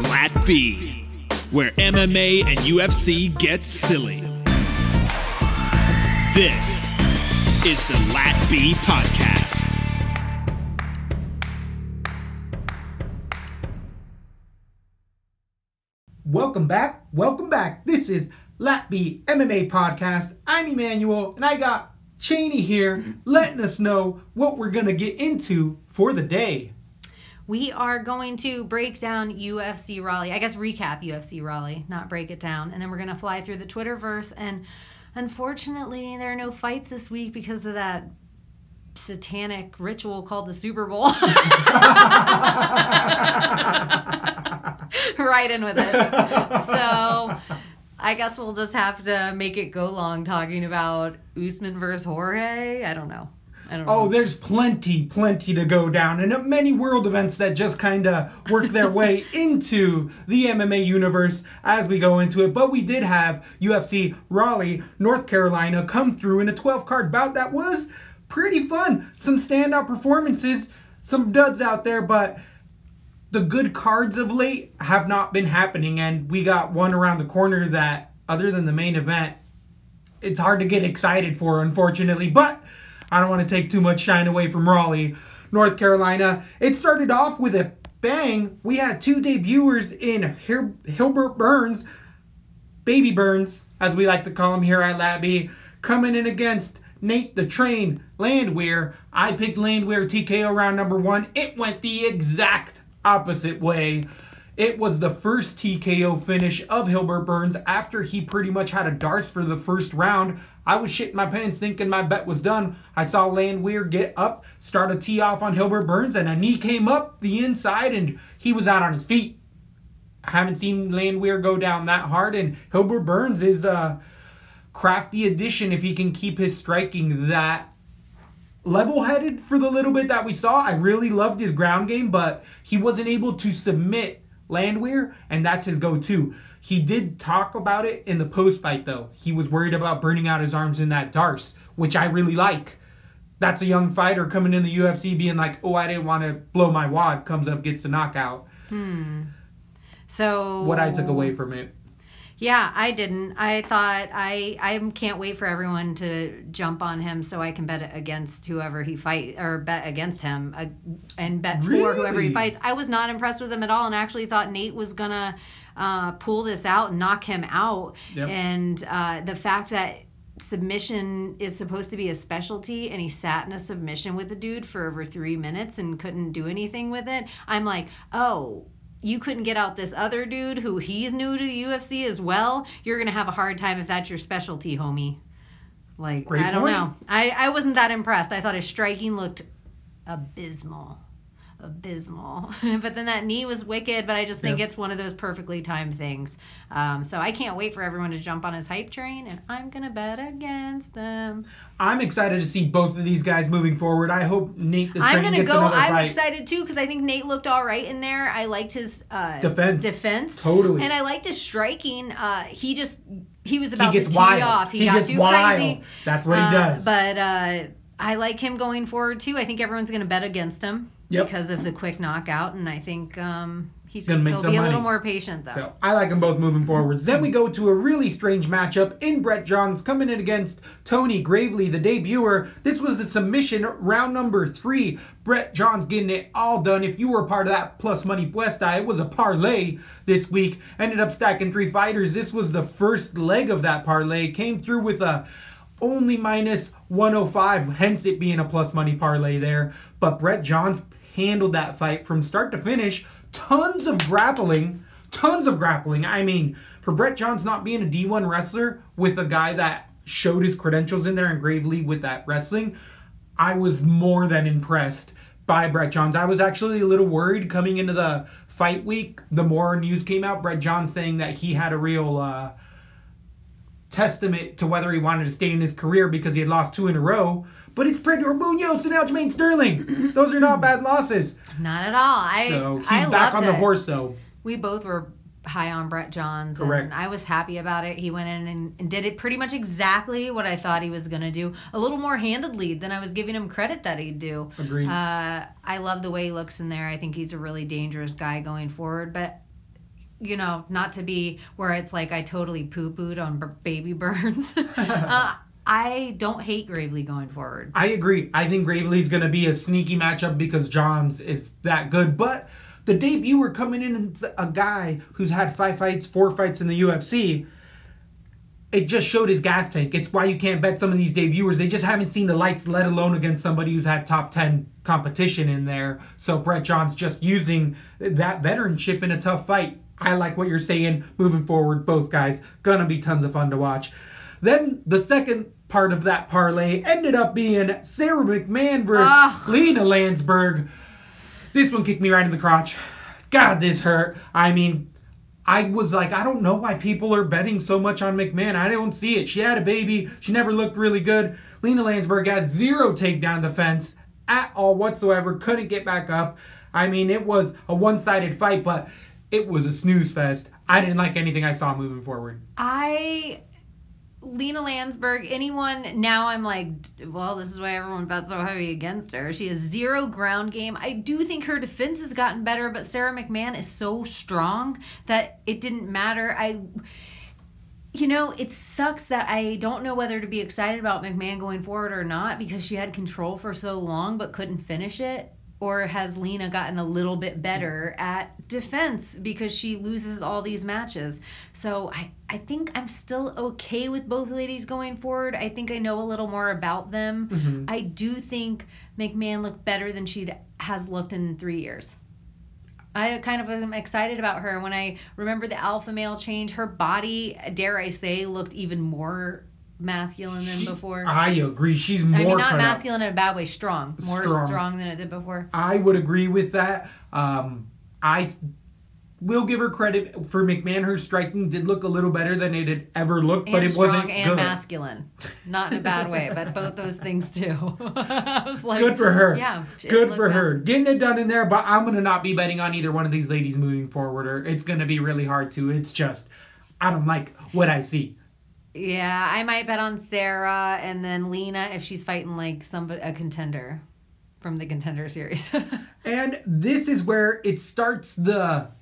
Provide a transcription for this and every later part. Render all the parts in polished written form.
Lat B, where MMA and UFC get silly. This is the Lat B Podcast. Welcome back. This is Lat B MMA Podcast. I'm Emmanuel, and I got Cheney here letting us know what we're going to get into for the day. We are going to break down UFC Raleigh. I guess recap UFC Raleigh, not break it down. And then we're going to fly through the Twitterverse. And unfortunately, there are no fights this week because of that satanic ritual called the Super Bowl. Right in with it. So I guess we'll just have to make it go long talking about Usman versus Jorge. I don't know. Oh, there's plenty to go down, and many world events that just kind of work their way into the MMA universe as we go into it. But we did have UFC Raleigh, North Carolina come through in a 12-card bout that was pretty fun. Some standout performances, some duds out there, but the good cards of late have not been happening, and we got one around the corner that, other than the main event, it's hard to get excited for, unfortunately. But I don't want to take too much shine away from Raleigh, North Carolina. It started off with a bang. We had two debuters in Hilbert Burns, Baby Burns, as we like to call him here at Labby, coming in against Nate the Train Landwehr. I picked Landwehr TKO round number 1. It went the exact opposite way. It was the first TKO finish of Hilbert Burns after he pretty much had a darce for the first round. I was shitting my pants thinking my bet was done. I saw Landwehr get up, start a tee off on Hilbert Burns, and a knee came up the inside, and he was out on his feet. I haven't seen Landwehr go down that hard, and Hilbert Burns is a crafty addition if he can keep his striking that level-headed for the little bit that we saw. I really loved his ground game, but he wasn't able to submit Landwehr, and that's his go-to. He did talk about it in the post-fight, though. He was worried about burning out his arms in that darce, which I really like. That's a young fighter coming in the UFC being like, oh, I didn't want to blow my wad, comes up, gets the knockout. So what I took away from it. Yeah, I didn't. I thought I can't wait for everyone to jump on him so I can bet against whoever he fights, or bet against him and bet for whoever he fights. I was not impressed with him at all, and actually thought Nate was gonna pull this out and knock him out. Yep. And the fact that submission is supposed to be a specialty, and he sat in a submission with the dude for over 3 minutes and couldn't do anything with it. I'm like, oh, you couldn't get out this other dude who he's new to the UFC as well. You're going to have a hard time if that's your specialty, homie. Like, Great I don't point. know. I wasn't that impressed. I thought his striking looked abysmal. But then that knee was wicked, but I just think it's one of those perfectly timed things. So I can't wait for everyone to jump on his hype train, and I'm going to bet against them. I'm excited to see both of these guys moving forward. I hope Nate the Train gets another fight. I'm excited too, because I think Nate looked all right in there. I liked his defense. Totally. And I liked his striking. He was about gets to tee wild. off. He got gets too wild. crazy. That's what he does. But I like him going forward too. I think everyone's going to bet against him because of the quick knockout, and I think he'll be a little more patient though. So I like them both moving forwards. Then we go to a really strange matchup in Brett Johns coming in against Tony Gravely, the debuter. This was a submission round number 3. Brett Johns getting it all done. If you were a part of that Plus Money Puesta, it was a parlay this week. Ended up stacking 3 fighters. This was the first leg of that parlay. Came through with a only minus 105, hence it being a plus money parlay there. But Brett Johns handled that fight from start to finish. Tons of grappling. I mean, for Brett Johns not being a D1 wrestler with a guy that showed his credentials in there and Gravely with that wrestling, I was more than impressed by Brett Johns. I was actually a little worried coming into the fight week. The more news came out, Brett Johns saying that he had a real testament to whether he wanted to stay in his career because he had lost 2 in a row. But it's Predator Munoz and Aljamain Sterling. Those are not bad losses. Not at all. So he's back on the horse, though. We both were high on Brett Johns. Correct. And I was happy about it. He went in and did it pretty much exactly what I thought he was going to do. A little more handedly than I was giving him credit that he'd do. Agreed. I love the way he looks in there. I think he's a really dangerous guy going forward. But you know, not to be where it's like I totally poo-pooed on baby Burns. I don't hate Gravely going forward. I agree. I think Gravely's going to be a sneaky matchup because Johns is that good. But the debuter coming in as a guy who's had 4 fights in the UFC, it just showed his gas tank. It's why you can't bet some of these debuters. They just haven't seen the lights, let alone against somebody who's had top 10 competition in there. So Brett Johns just using that veteranship in a tough fight. I like what you're saying. Moving forward, both guys, gonna be tons of fun to watch. Then the second part of that parlay ended up being Sarah McMahon versus Lena Landsberg. This one kicked me right in the crotch. God, this hurt. I mean, I was like, I don't know why people are betting so much on McMahon. I don't see it. She had a baby. She never looked really good. Lena Landsberg had 0 takedown defense at all whatsoever. Couldn't get back up. I mean, it was a one-sided fight, but it was a snooze fest. I didn't like anything I saw moving forward. Lena Landsberg, anyone, now I'm like, well, this is why everyone bets so heavy against her. She has 0 ground game. I do think her defense has gotten better, but Sarah McMahon is so strong that it didn't matter. You know, it sucks that I don't know whether to be excited about McMahon going forward or not because she had control for so long but couldn't finish it. Or has Lena gotten a little bit better at defense because she loses all these matches? So I think I'm still okay with both ladies going forward. I think I know a little more about them. Mm-hmm. I do think McMahon looked better than she has looked in 3 years. I kind of am excited about her. When I remember the alpha male change, her body, dare I say, looked even more masculine than before. I agree. She's more. I mean, not masculine in a bad way. Strong, more strong than it did before. I would agree with that. I will give her credit for McMahon. Her striking did look a little better than it had ever looked, but it wasn't good. And masculine, not in a bad way, but both those things too. I was like, good for her. Yeah, good for her. Getting it done in there. But I'm gonna not be betting on either one of these ladies moving forward, or it's gonna be really hard to. It's just I don't like what I see. Yeah, I might bet on Sarah and then Lena if she's fighting like a contender from the Contender Series. And this is where it starts almost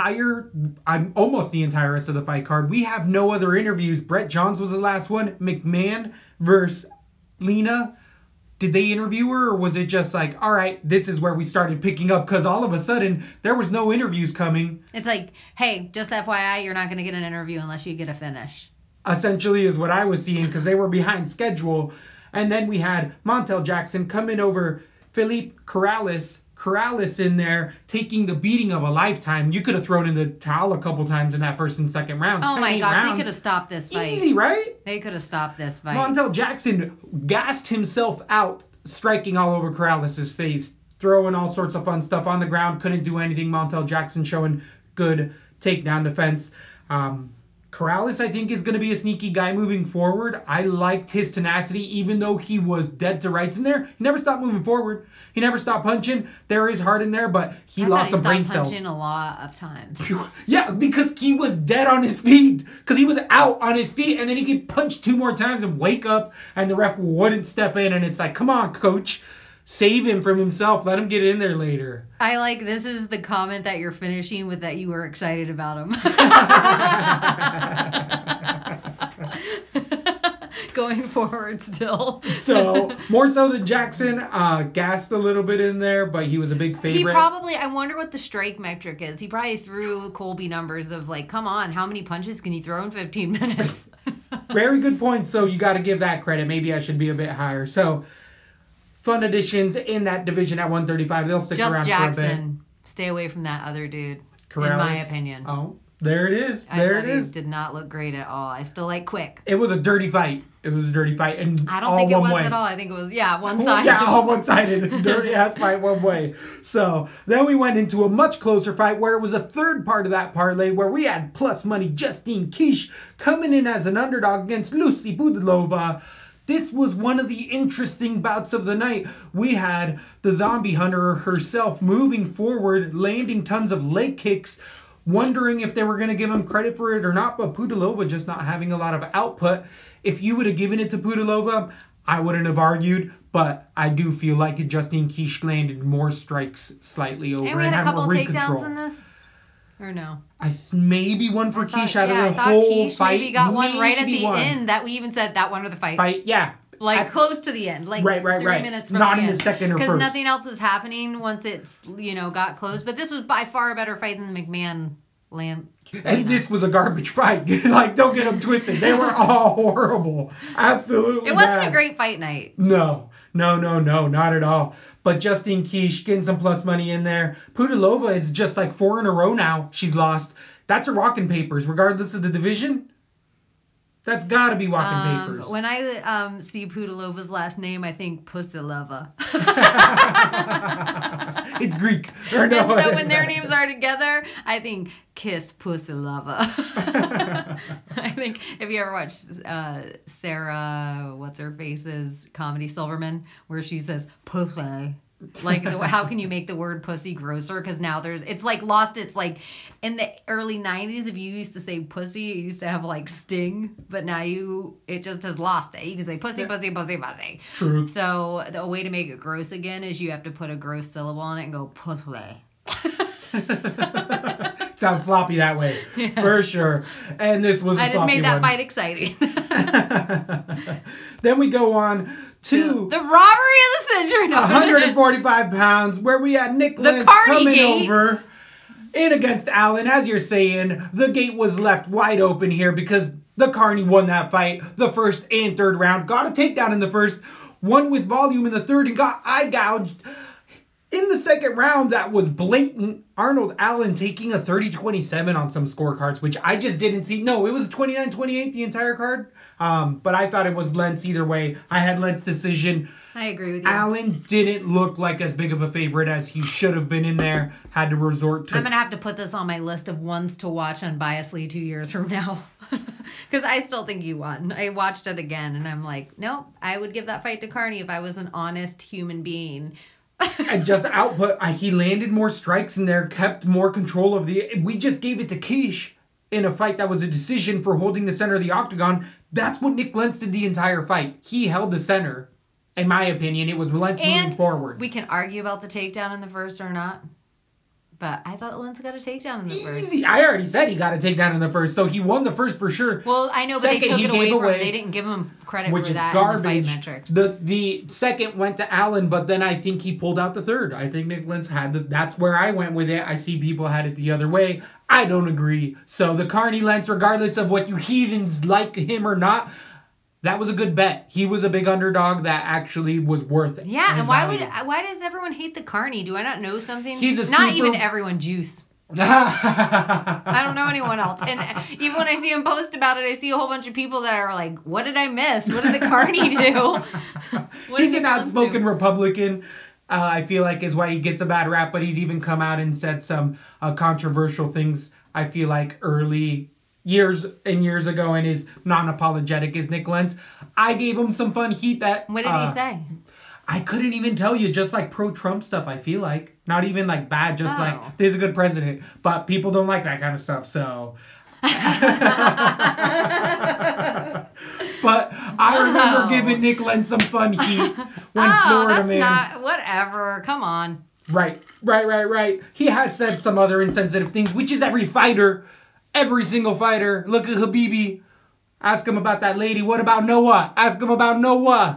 the entire rest of the fight card. We have no other interviews. Brett Johns was the last one. McMahon versus Lena. Did they interview her, or was it just like, all right, this is where we started picking up? Because all of a sudden, there was no interviews coming. It's like, hey, just FYI, you're not going to get an interview unless you get a finish. Essentially is what I was seeing because they were behind schedule. And then we had Montel Jackson coming over Felipe Corrales in there, taking the beating of a lifetime. You could have thrown in the towel a couple times in that first and second round. Oh my gosh, they could have stopped this fight. Easy, right? They could have stopped this fight. Montel Jackson gassed himself out, striking all over Corrales' face, throwing all sorts of fun stuff on the ground. Couldn't do anything. Montel Jackson showing good takedown defense. Corrales, I think, is going to be a sneaky guy moving forward. I liked his tenacity, even though he was dead to rights in there. He never stopped moving forward. He never stopped punching. There is heart in there, but he lost some brain cells. Punching a lot of times. Yeah, because he was dead on his feet. Because he was out on his feet, and then he could punch 2 more times and wake up, and the ref wouldn't step in, and it's like, come on, coach. Save him from himself. Let him get in there later. I like, this is the comment that you're finishing with that you were excited about him. Going forward still. So, more so than Jackson, gassed a little bit in there, but he was a big favorite. I wonder what the strike metric is. He probably threw Colby numbers of like, come on, how many punches can you throw in 15 minutes? Very good point. So, you got to give that credit. Maybe I should be a bit higher. So, fun additions in that division at 135. They'll stick around Jackson. For a bit. Stay away from that other dude, Corrales. in my opinion. Oh, there it is. I thought he did not look great at all. I still like Quick. It was a dirty fight. And I don't think it was at all. I think it was, one-sided. Yeah, all one-sided. Dirty-ass fight one way. So, then we went into a much closer fight where it was a third part of that parlay where we had plus money Justine Kish coming in as an underdog against Lucy Pudilova. This was one of the interesting bouts of the night. We had the zombie hunter herself moving forward, landing tons of leg kicks, wondering if they were going to give him credit for it or not, but Pudilova just not having a lot of output. If you would have given it to Pudilova, I wouldn't have argued, but I do feel like Justine Kish landed more strikes slightly over and we had a had couple more ring takedowns control. in this. Or no? Maybe one for Keish out of I the thought whole Keish fight. maybe got one right at Maybe the one. end that we even said that one of the fight. Yeah. Like close to the end, like Right, 3 minutes from Not the in end. the second or Because first. nothing else was happening once it's, got close. But this was by far a better fight than the McMahon Lamb. And this was a garbage fight. Like, don't get them twisted. They were all horrible. Absolutely It wasn't bad. a great fight night. No, not at all. But Justine Keish getting some plus money in there. Pudilova is just like 4 in a row now. She's lost. That's her walking papers, regardless of the division. That's got to be walking papers. When I see Pudilova's last name, I think Pusilova. It's Greek. Or no, And so it's when their not. names are together, I think Kiss Pusilova. I think if you ever watched Sarah, what's her face's Comedy Silverman, where she says pussy. Like, how can you make the word pussy grosser? Because now it's like lost. It's like in the early 90s, if you used to say pussy, it used to have like sting, but now it just has lost it. You can say pussy, pussy, pussy, pussy. True. So the way to make it gross again is you have to put a gross syllable on it and go pussy. Sounds sloppy that way. For sure. And this was a I just sloppy made that one. fight exciting. Then we go on to The robbery of the century. No. 145 pounds, where we had Nick Lentz Carney coming gate. over in against Allen. As you're saying, the gate was left wide open here because the Carney won that fight. The first and third round. Got a takedown in the first, won with volume in the third, and got eye gouged. In the second round, that was blatant. Arnold Allen taking a 30-27 on some scorecards, which I just didn't see. No, it was 29-28 the entire card. But I thought it was Lentz either way. I had Lentz decision. I agree with you. Allen didn't look like as big of a favorite as he should have been in there. Had to resort to... I'm going to have to put this on my list of ones to watch unbiasedly 2 years from now. Because I still think you won. I watched it again and I'm like, nope, I would give that fight to Carney if I was an honest human being. And just output. He landed more strikes in there, kept more control of the... We just gave it to Keish in a fight that was a decision for holding the center of the octagon. That's what Nick Lentz did the entire fight. He held the center. In my opinion, it was Lentz moving forward. We can argue about the takedown in the first or not. But I thought Lentz got a takedown in the first. Easy. I already said he got a takedown in the first, so he won the first for sure. Well, I know, but Second, they took he it gave away from away- him. They didn't give him credit which for is that garbage. in the fight metrics. The second went to Allen, but then I think he pulled out the third. I think Nick Lentz had that's where I went with it. I see people had it the other way. I don't agree. So the Carney Lentz, regardless of what you heathens like him or not, that was a good bet. He was a big underdog that actually was worth it. Yeah, his and why value. why does everyone hate the Carney? Do I not know something? He's a not super- even everyone. Juice. I don't know anyone else. And even when I see him post about it, I see a whole bunch of people that are like, what did I miss? What did the Carney do? What did He's an Nick Lentz outspoken do? Republican. I feel like is why he gets a bad rap, but he's even come out and said some controversial things. I feel like early years ago, and is non-apologetic as Nick Lentz. I gave him some fun heat that... What did he say? I couldn't even tell you, just like pro-Trump stuff, I feel like. Not even like bad, just Oh. like, there's a good president. But people don't like that kind of stuff, so... But I remember giving Nick Lentz some fun heat when Florida that's Man... not... Whatever. Come on. Right. He has said some other insensitive things, which is every fighter. Every single fighter. Look at Habibi. Ask him about that lady. What about Noah? Ask him about Noah.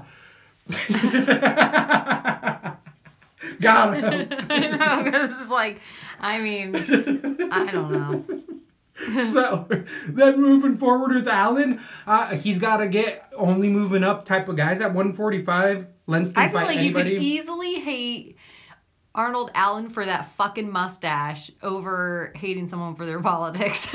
Got him. I know, because it's like, I mean, I don't know. So, then moving forward with Allen, he's got to get only moving up type of guys at 145. Lentz can I feel fight like anybody. you could easily hate Arnold Allen for that fucking mustache over hating someone for their politics.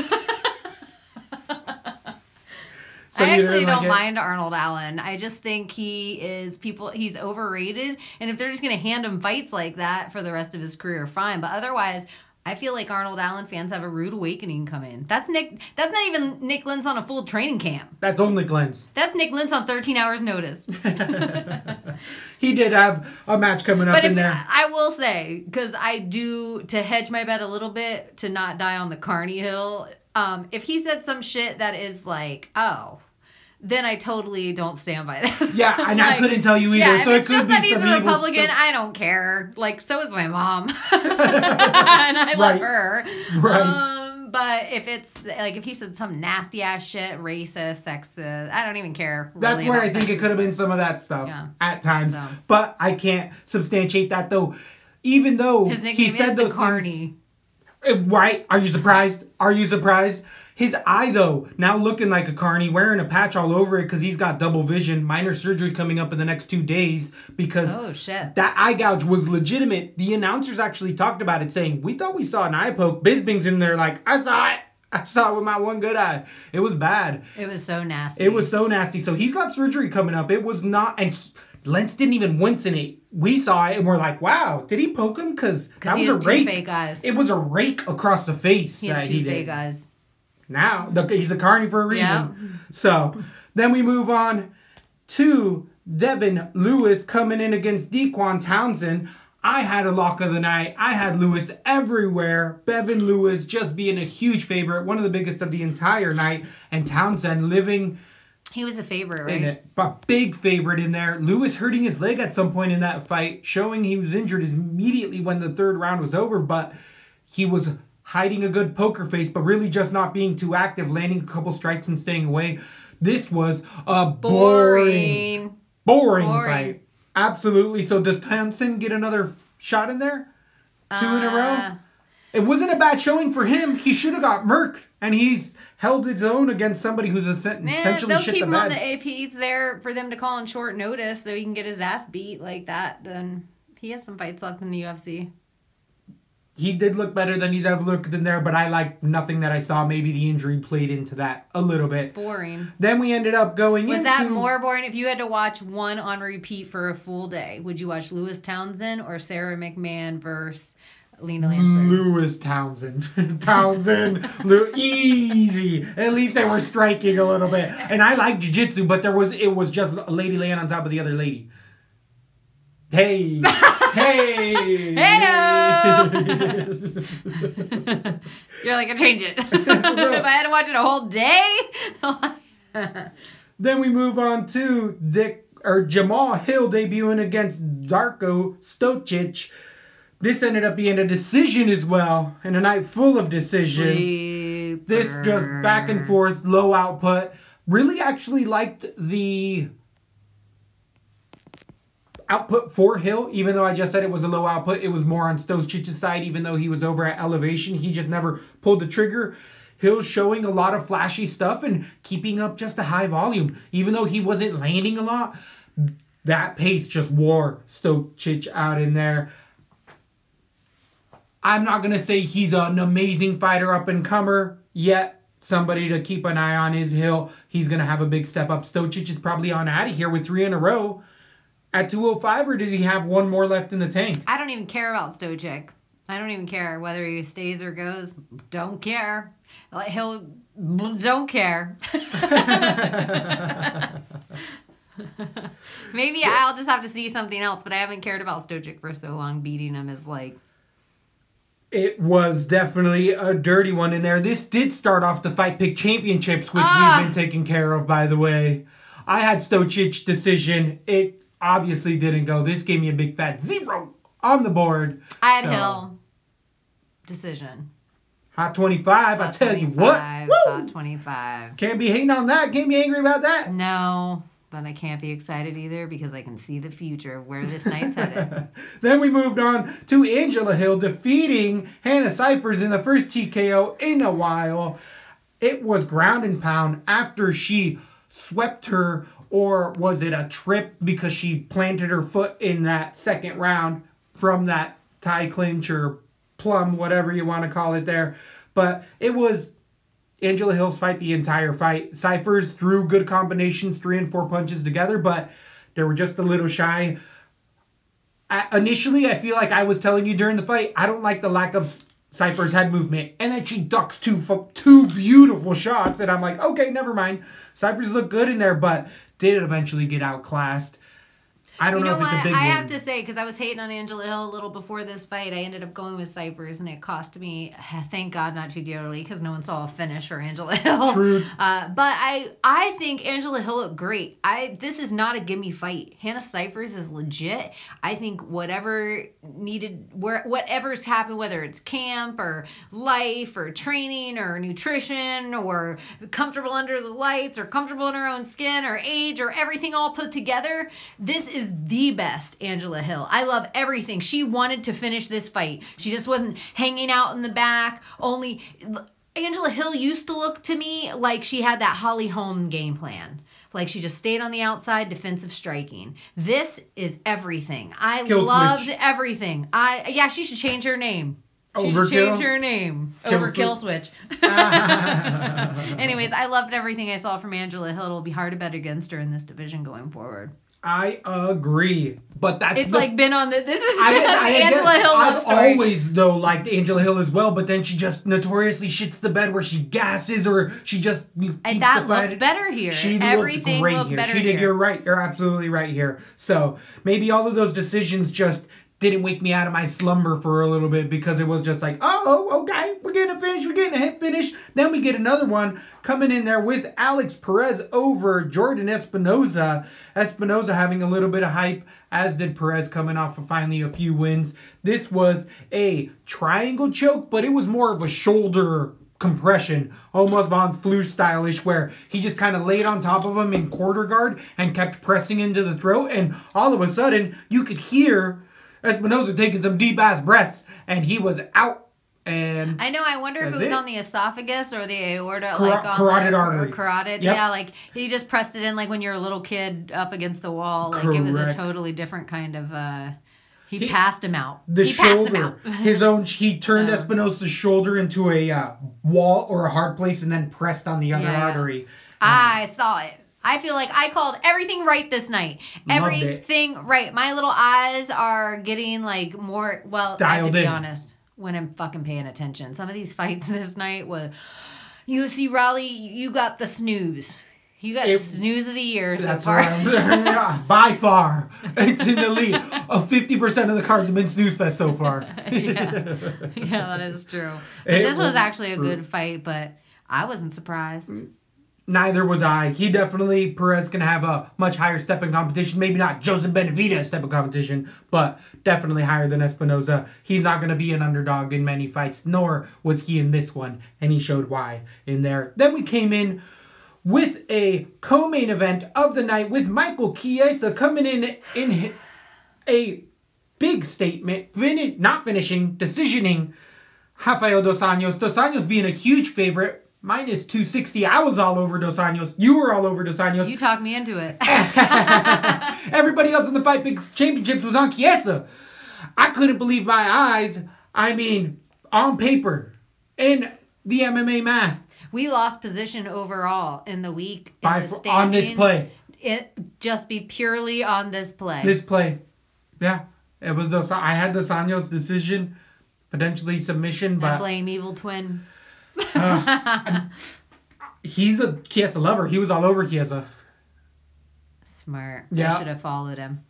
So I you actually didn't like don't it? mind Arnold Allen. I just think he's overrated. And if they're just going to hand him fights like that for the rest of his career, fine. But otherwise, I feel like Arnold Allen fans have a rude awakening come in. That's not even Nick Lentz on a full training camp. That's only Lentz. That's Nick Lentz on 13 hours notice. He did have a match coming up But in if, there. I will say, because I do, to hedge my bet a little bit, to not die on the Carney Hill, if he said some shit that is like, oh, then I totally don't stand by this. Yeah, and I couldn't tell you either. Yeah, so if it's it could just be that he's some a evil Republican, stuff. I don't care. Like, so is my mom. And I love Right. her. Right. But if it's, like, if he said some nasty-ass shit, racist, sexist, I don't even care. That's really where about I think that. it could have been some of that stuff Yeah. at times. So. But I can't substantiate that, though. Even though His he nickname said is the those Carney. things. Right? Are you surprised? Are you surprised? His eye, though, now looking like a carny, wearing a patch all over it because he's got double vision. Minor surgery coming up in the next 2 days because Oh, shit. that eye gouge was legitimate. The announcers actually talked about it, saying, we thought we saw an eye poke. Bisbing's in there like, I saw it. I saw it with my one good eye. It was bad. It was so nasty. It was so nasty. So he's got surgery coming up. It was not, and Lentz didn't even wince in it. We saw it and we're like, wow, did he poke him? Because that he was has a two rake. fake eyes. It was a rake across the face He that has he two did. fake eyes. Now, he's a carny for a reason. Yep. So, then we move on to Devin Lewis coming in against Dequan Townsend. I had a lock of the night. I had Lewis everywhere. Bevan Lewis just being a huge favorite, one of the biggest of the entire night. And Townsend living He was a favorite, in right? it. But big favorite in there. Lewis hurting his leg at some point in that fight, showing he was injured immediately when the third round was over. But he was hiding a good poker face, but really just not being too active, landing a couple strikes and staying away. This was a boring fight. Absolutely. So does Townsend get another shot in there? 2 in a row? It wasn't a bad showing for him. He should have got murked, and he's held his own against somebody who's essentially they'll shit keep the him on bed. if he's there for them to call on short notice so he can get his ass beat like that, then he has some fights left in the UFC. He did look better than he's ever looked in there, but I liked nothing that I saw. Maybe the injury played into that a little bit. Boring. Then we ended up going Was into... that more boring? If you had to watch one on repeat for a full day, would you watch Lewis Townsend or Sarah McMahon versus Lena Lansford? Lewis Townsend. Easy. At least they were striking a little bit. And I like jiu-jitsu, but it was just a lady laying on top of the other lady. Hey. Hey. Hey-o! You're like, I change it. If I had to watch it a whole day. Then we move on to Jamal Hill debuting against Darko Stocic. This ended up being a decision as well, and a night full of decisions. Sleeper. This just back and forth, low output. Really actually liked the output for Hill, even though I just said it was a low output. It was more on Stocic's side, even though he was over at elevation. He just never pulled the trigger. Hill's showing a lot of flashy stuff and keeping up just a high volume. Even though he wasn't landing a lot, that pace just wore Stocic out in there. I'm not going to say he's an amazing fighter up-and-comer yet. Somebody to keep an eye on is Hill. He's going to have a big step up. Stocic is probably on out of here with 3 in a row at 205, or does he have one more left in the tank? I don't even care about Stocic. I don't even care whether he stays or goes. Don't care. Like, he'll don't care. Maybe I'll just have to see something else, but I haven't cared about Stocic for so long. Beating him is like... It was definitely a dirty one in there. This did start off the Fight Pick Championships, which we've been taking care of, by the way. I had Stocic decision. It obviously didn't go. This gave me a big fat 0 on the board. I had Hill. Decision. Hot 25, I tell you what. Hot 25. Can't be hating on that. Can't be angry about that. No, but I can't be excited either because I can see the future of where this night's headed. Then we moved on to Angela Hill defeating Hannah Cyphers in the first TKO in a while. It was ground and pound after she swept her, or was it a trip because she planted her foot in that second round from that tie clinch or plum, whatever you want to call it there. But it was Angela Hill's fight the entire fight. Cyphers threw good combinations, 3 and 4 punches together, but they were just a little shy. Initially, I feel like I was telling you during the fight, I don't like the lack of Cyphers' head movement. And then she ducks two beautiful shots, and I'm like, okay, never mind. Cyphers look good in there, but did eventually get outclassed. I don't know if it's a big I win. have to say, because I was hating on Angela Hill a little before this fight, I ended up going with Cyphers, and it cost me, thank God, not too dearly, because no one saw a finish for Angela Hill. True. But I think Angela Hill looked great. This is not a gimme fight. Hannah Cyphers is legit. I think whatever's happened, whether it's camp or life or training or nutrition or comfortable under the lights or comfortable in her own skin or age or everything all put together, this is the best Angela Hill. I love everything. She wanted to finish this fight. She just wasn't hanging out in the back. Angela Hill used to look to me like she had that Holly Holm game plan. Like she just stayed on the outside, defensive striking. This is everything. I loved everything. She should change her name. She should change her name. Kill Switch. Anyways, I loved everything I saw from Angela Hill. It'll be hard to bet against her in this division going forward. I agree, but been on the. This is Angela Hill love story. I've always though liked Angela Hill as well, but then she just notoriously shits the bed where she gasses or she just keeps and that looked better here. Everything looked great looked here. Better She did. here. You're right. You're absolutely right here. So maybe all of those decisions just didn't wake me out of my slumber for a little bit because it was just like, oh, okay, we're getting a finish, we're getting a hit finish. Then we get another one coming in there with Alex Perez over Jordan Espinoza. Espinoza having a little bit of hype, as did Perez coming off of finally a few wins. This was a triangle choke, but it was more of a shoulder compression, almost Von Flue stylish, where he just kind of laid on top of him in quarter guard and kept pressing into the throat, and all of a sudden you could hear Espinoza taking some deep ass breaths, and he was out. And I know. I wonder if it was on the esophagus or the aorta, carotid artery, or carotid. Yep. Yeah, like he just pressed it in, like when you're a little kid up against the wall. Like it was a totally different kind of. He passed him out. He turned Espinoza's shoulder into a wall or a hard place, and then pressed on the other artery. I saw it. I feel like I called everything right this night. Everything right. My little eyes are getting like more, dialed I have to be honest, when I'm fucking paying attention. Some of these fights this night was, UFC Raleigh, you got the snooze. You got the snooze of the year so far. By far. It's in the lead. 50% of the cards have been snooze fest so far. Yeah, that is true. But this was actually a good fight, but I wasn't surprised. Neither was I. Perez can have a much higher step in competition. Maybe not Joseph Benavidez step in competition, but definitely higher than Espinoza. He's not going to be an underdog in many fights, nor was he in this one, and he showed why in there. Then we came in with a co-main event of the night with Michael Chiesa coming in a big statement, decisioning Rafael Dos Anjos. Dos Anjos being a huge favorite. Minus 260. I was all over Dos Anjos. You were all over Dos Anjos. You talked me into it. Everybody else in the Fight Picks Championships was on Chiesa. I couldn't believe my eyes. I mean, on paper, in the MMA math. We lost position overall in the week. On this play. It just be purely on this play. This play. Yeah. It was I had Dos Anjos decision, potentially submission, but I blame Evil Twin. He's a Chiesa lover. He was all over Chiesa. Smart. Yeah. I should have followed him.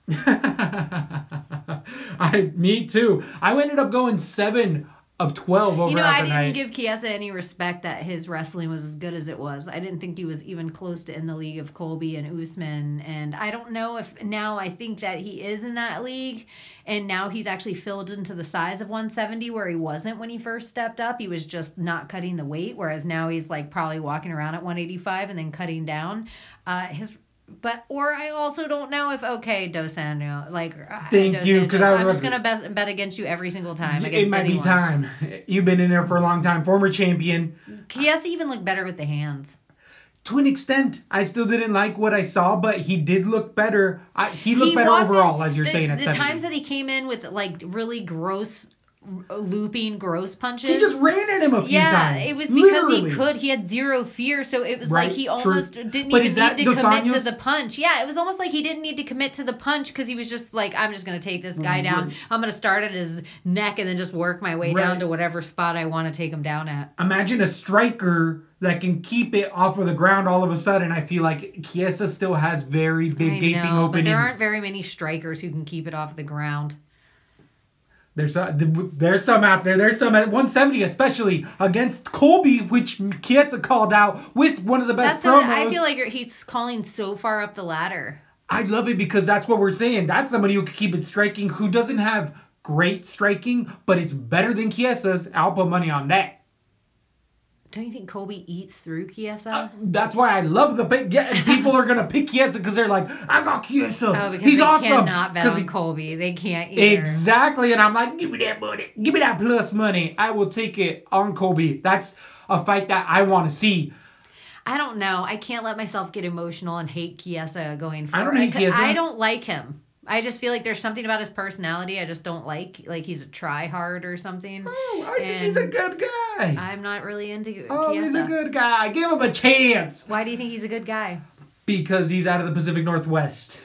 Me too. I ended up going 7 of 12 over I didn't give Chiesa any respect that his wrestling was as good as it was. I didn't think he was even close to in the league of Colby and Usman. And I don't know if now I think that he is in that league. And now he's actually filled into the size of 170 where he wasn't when he first stepped up. He was just not cutting the weight. Whereas now he's like probably walking around at 185 and then cutting down. Or I also don't know if Dos Anjos, thank you, because I'm just gonna bet against you every single time. It might be time. You've been in there for a long time, former champion. Chiesa even looked better with the hands. To an extent, I still didn't like what I saw, but he did look better. He looked better overall, as you're saying. At the 70. Times that he came in with like really gross looping gross punches. He just ran at him a few times. Yeah, it was because he could. He had zero fear, so it was like he almost didn't even need to commit to the punch. Yeah, it was almost like he didn't need to commit to the punch because he was just like, I'm just going to take this guy down. I'm going to start at his neck and then just work my way down to whatever spot I want to take him down at. Imagine a striker that can keep it off of the ground all of a sudden. I feel like Chiesa still has very big gaping openings. But there aren't very many strikers who can keep it off the ground. There's some out there. There's some at 170, especially against Colby, which Chiesa called out with one of the best promos. I feel like he's calling so far up the ladder. I love it because that's what we're saying. That's somebody who can keep it striking, who doesn't have great striking, but it's better than Chiesa's. I'll put money on that. Don't you think Colby eats through Chiesa? That's why I love the pick. Yeah, people are gonna pick Chiesa because they're like, I got Chiesa. Oh, because he's they awesome. Cannot bet on Colby. They can't either. Exactly, and I'm like, give me that money. Give me that plus money. I will take it on Colby. That's a fight that I want to see. I don't know. I can't let myself get emotional and hate Chiesa going forward. I don't hate Chiesa. I don't like him. I just feel like there's something about his personality I just don't like he's a try-hard or something. Oh, I think he's a good guy. I'm not really into Chiesa. Oh, he's a good guy. Give him a chance. Why do you think he's a good guy? Because he's out of the Pacific Northwest.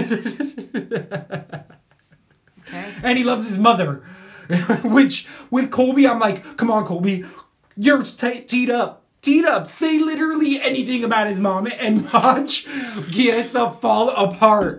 Okay. And he loves his mother. Which, with Colby, I'm like, come on, Colby. You're teed up. Teed up. Say literally anything about his mom and watch Chiesa fall apart.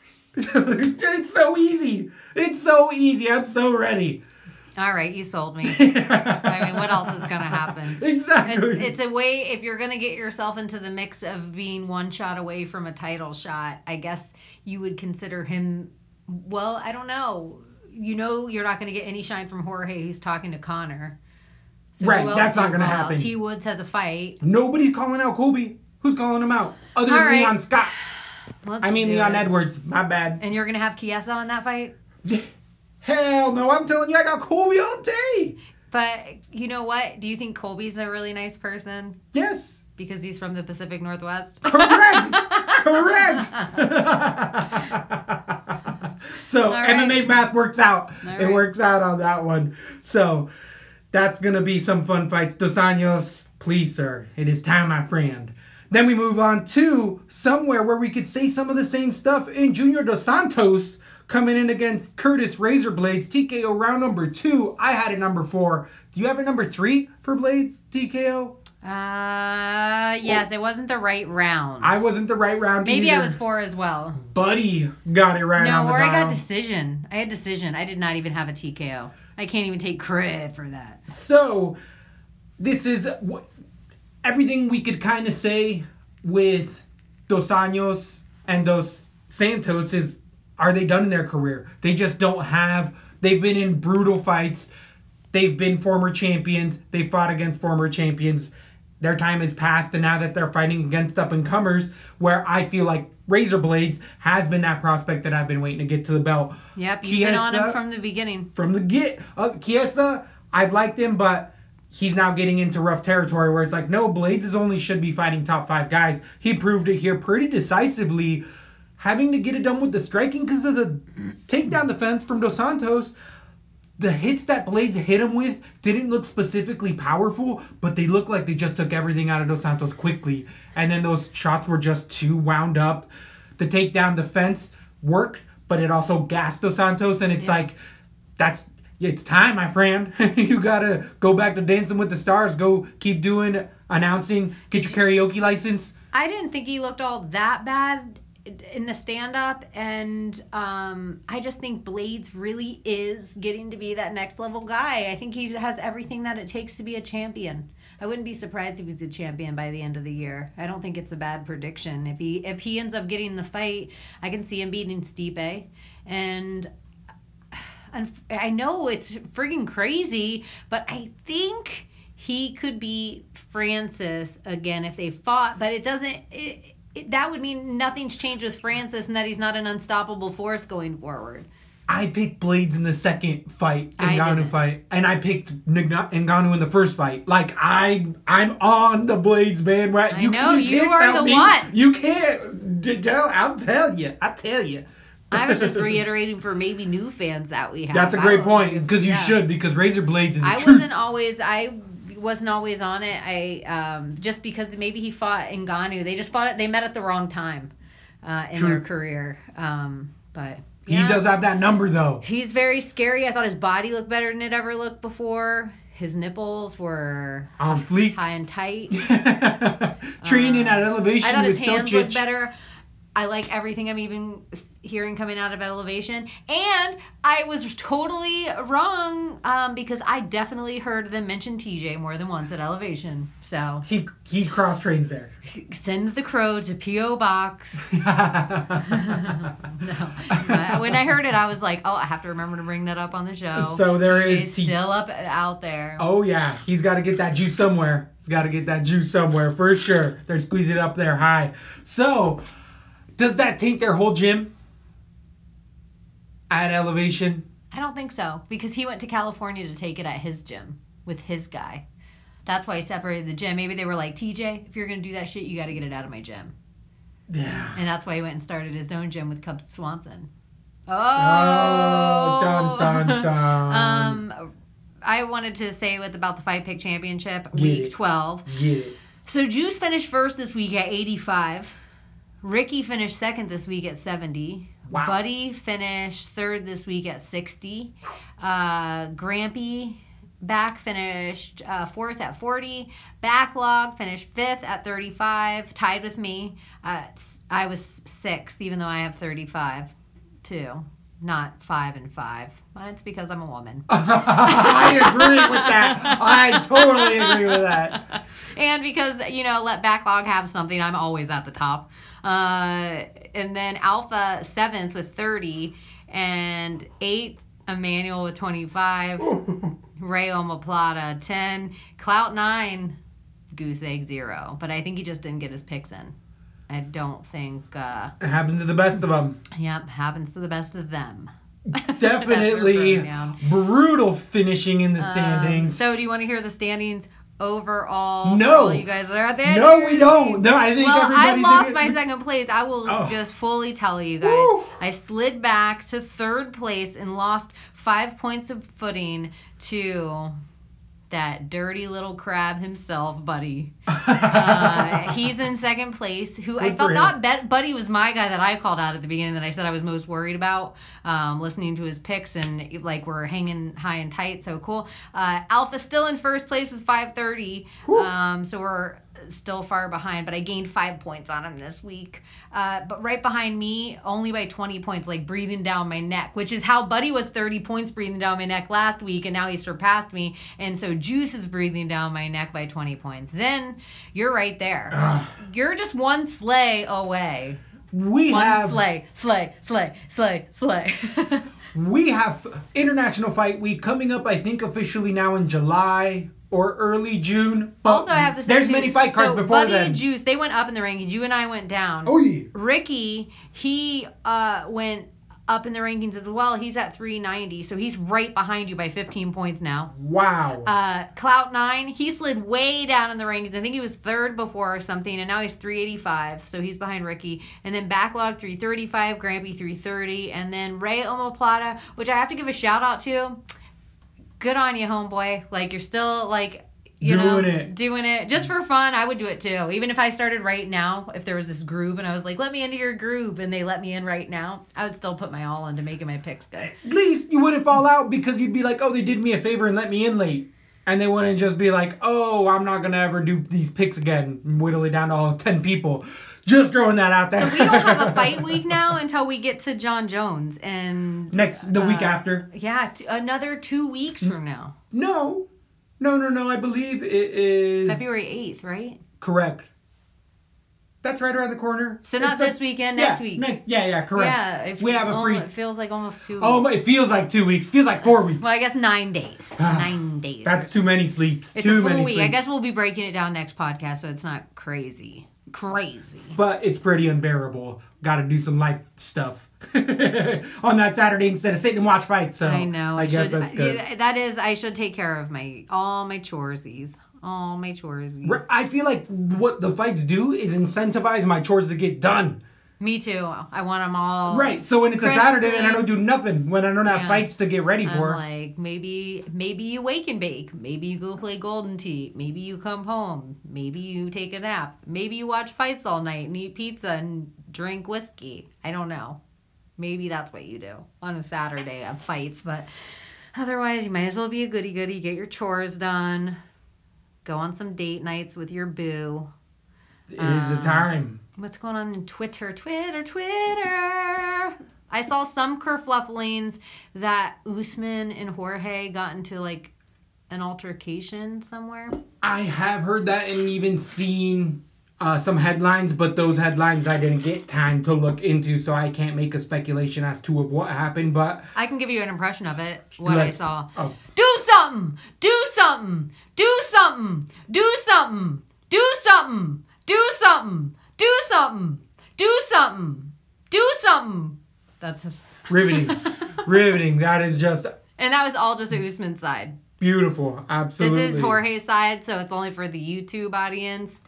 It's so easy. It's so easy. I'm so ready. All right, you sold me. I mean, what else is going to happen? Exactly. It's a way, if you're going to get yourself into the mix of being one shot away from a title shot, I guess you would consider him, well, I don't know. You know you're not going to get any shine from Jorge who's talking to Conor. So right, that's not going to happen. T. Woods has a fight. Nobody's calling out Colby. Who's calling him out? Other than Leon Scott. Leon Edwards. My bad. And you're going to have Chiesa on that fight? Hell no. I'm telling you, I got Colby all day. But you know what? Do you think Colby's a really nice person? Yes. Because he's from the Pacific Northwest? Correct. Correct. So right. MMA math works out. It works out on that one. So that's going to be some fun fights. Dos Anjos, please, sir. It is time, my friend. Then we move on to somewhere where we could say some of the same stuff in Junior Dos Santos coming in against Curtis Razorblades. TKO round number 2. I had a number 4. Do you have a number 3 for Blades, TKO? Yes, it wasn't the right round. I wasn't the right round Maybe either. I was 4 as well. Buddy got it right on the dial. No, or I got decision. I had decision. I did not even have a TKO. I can't even take credit for that. So, this is everything we could kind of say with Dos Anjos and Dos Santos is, are they done in their career? They just don't have, they've been in brutal fights. They've been former champions. They fought against former champions. Their time has passed, and now that they're fighting against up-and-comers, where I feel like Razorblades has been that prospect that I've been waiting to get to the belt. Yep, you've been on him from the beginning. From the get. Chiesa, I've liked him, but he's now getting into rough territory where it's like, no, Blades should be fighting top 5 guys. He proved it here pretty decisively, having to get it done with the striking because of the takedown defense from Dos Santos. The hits that Blades hit him with didn't look specifically powerful, but they looked like they just took everything out of Dos Santos quickly. And then those shots were just too wound up. The takedown defense worked, but it also gassed Dos Santos. And it's like, it's time, my friend. You got to go back to Dancing with the Stars. Go keep doing announcing. Get your karaoke license. I didn't think he looked all that bad in the stand-up, and I just think Blades really is getting to be that next level guy. I think he has everything that it takes to be a champion. I wouldn't be surprised if he's a champion by the end of the year. I don't think it's a bad prediction. If he ends up getting the fight, I can see him beating Stipe, and I know it's friggin' crazy, but I think he could beat Francis again if they fought, but it doesn't... that would mean nothing's changed with Francis and that he's not an unstoppable force going forward. I picked Blades in the second fight, Ngannou fight, and I picked Ngannou in the first fight. Like, I'm on the Blades bandwagon. You are the one. You can't. I'll tell you. I was just reiterating for maybe new fans that we have. That's a great point, because you should, because Razor Blades is a I truth. wasn't always on it. I just because maybe he fought Ngannou. They just fought it. They met at the wrong time in their career. But yeah. He does have that number, though. He's very scary. I thought his body looked better than it ever looked before. His nipples were on fleek, high and tight. Training at Elevation. I thought his with hands Stojic. looked better. I like everything I'm even hearing coming out of Elevation. And I was totally wrong because I definitely heard them mention TJ more than once at Elevation. So he cross trains there. Send the crow to P.O. Box. No. When I heard it, I was like, oh, I have to remember to bring that up on the show. So there TJ's is still up out there. Oh, yeah. He's got to get that juice somewhere. He's got to get that juice somewhere for sure. They're squeezing it up there high. So, does that taint their whole gym at Elevation? I don't think so, because he went to California to take it at his gym with his guy. That's why he separated the gym. Maybe they were like, TJ, if you're going to do that shit, you got to get it out of my gym. Yeah. And that's why he went and started his own gym with Cub Swanson. Oh, dun, dun, dun. I wanted to say about the Fight Pick Championship, Get week it. 12. Get it. So Juice finished first this week at 85. Ricky finished second this week at 70. Wow. Buddy finished third this week at 60. Grampy back finished fourth at 40. Backlog finished fifth at 35, tied with me. I was sixth, even though I have 35 too. Not 5 and 5. It's because I'm a woman. I agree with that. I totally agree with that. And because, let Backlog have something, I'm always at the top. And then Alpha 7th with 30. And 8th, Emmanuel with 25. Ray Omoplata 10. Clout 9, Goose Egg 0. But I think he just didn't get his picks in. I don't think... It happens to the best of them. Yep, happens to the best of them. Definitely brutal finishing in the standings. So do you want to hear the standings overall? No. You guys are out there? No, we don't. No, I think I everybody's... lost my second place. I will just fully tell you guys. Woo. I slid back to third place and lost 5 points of footing to... that dirty little crab himself, Buddy. He's in second place. I thought Buddy was my guy that I called out at the beginning that I said I was most worried about. Listening to his picks and we're hanging high and tight, so cool. Alpha's still in first place with 530. So we're still far behind, but I gained 5 points on him this week. But right behind me, only by 20 points, breathing down my neck, which is how Buddy was 30 points breathing down my neck last week, and now he surpassed me. And so Juice is breathing down my neck by 20 points. Then you're right there. You're just one sleigh away. We have International Fight Week coming up, I think officially now in July or early June. Also, I have to say, there's many fight cards before Buddy then. and Juice, they went up in the rankings. You and I went down. Oh, yeah. Ricky, he went up in the rankings as well. He's at 390, so he's right behind you by 15 points now. Wow. Clout 9, he slid way down in the rankings. I think he was third before or something, and now he's 385, so he's behind Ricky. And then Backlog 335, Grampy 330, and then Ray Omoplata, which I have to give a shout out to. Good on you, homeboy. You're still, doing it. Just for fun, I would do it too. Even if I started right now, if there was this group and I was like, let me into your group, and they let me in right now, I would still put my all into making my picks good. At least you wouldn't fall out because you'd be like, oh, they did me a favor and let me in late. And they wouldn't just be like, oh, I'm not going to ever do these picks again and whittle it down to all 10 people. Just throwing that out there. So we don't have a fight week now until we get to John Jones. And the week after. Yeah, another 2 weeks from now. No. I believe it is... February 8th, right? Correct. That's right around the corner. So not this weekend, next week. Correct. Yeah, we have a free... It feels like almost 2 weeks. Oh, it feels like 2 weeks. Feels like 4 weeks. Well, I guess 9 days. 9 days. That's too many sleeps. It's too a full many week. sleeps. I guess we'll be breaking it down next podcast, so it's not crazy. But it's pretty unbearable. Got to do some light stuff on that Saturday instead of sitting and watch fights. So I know. I guess that's good. I should take care of all my choresies. All my choresies. I feel like what the fights do is incentivize my chores to get done. Me too. I want them all. Right. So when it's a Saturday, then I don't do nothing. When I don't have fights to get ready for. Like maybe you wake and bake. Maybe you go play Golden Tee. Maybe you come home. Maybe you take a nap. Maybe you watch fights all night and eat pizza and drink whiskey. I don't know. Maybe that's what you do on a Saturday of fights. But otherwise, you might as well be a goody-goody. Get your chores done. Go on some date nights with your boo. It is the time. What's going on in Twitter? I saw some kerflufflings that Usman and Jorge got into like an altercation somewhere. I have heard that and even seen some headlines, but those headlines I didn't get time to look into, so I can't make a speculation as to of what happened. But I can give you an impression of it. What I saw. Oh. Do something. Do something. Do something. Do something. Do something. Do something. Do something. Do something. Do something. That's riveting. Riveting. That is just. And that was all just Usman's side. Beautiful. Absolutely. This is Jorge's side, so it's only for the YouTube audience.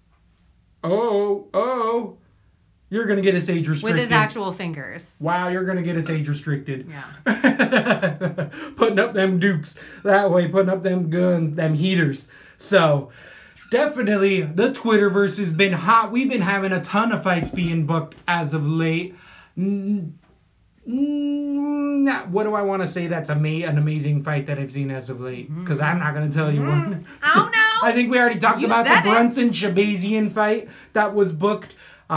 Oh. You're going to get us age restricted. With his actual fingers. Wow, you're going to get us age restricted. Yeah. Putting up them dukes. That way, putting up them guns, them heaters. So, definitely, the Twitterverse has been hot. We've been having a ton of fights being booked as of late. What do I want to say that's an amazing fight that I've seen as of late? Because I'm not going to tell you one. I don't know. I think we already talked about the Brunson-Shabazian fight that was booked.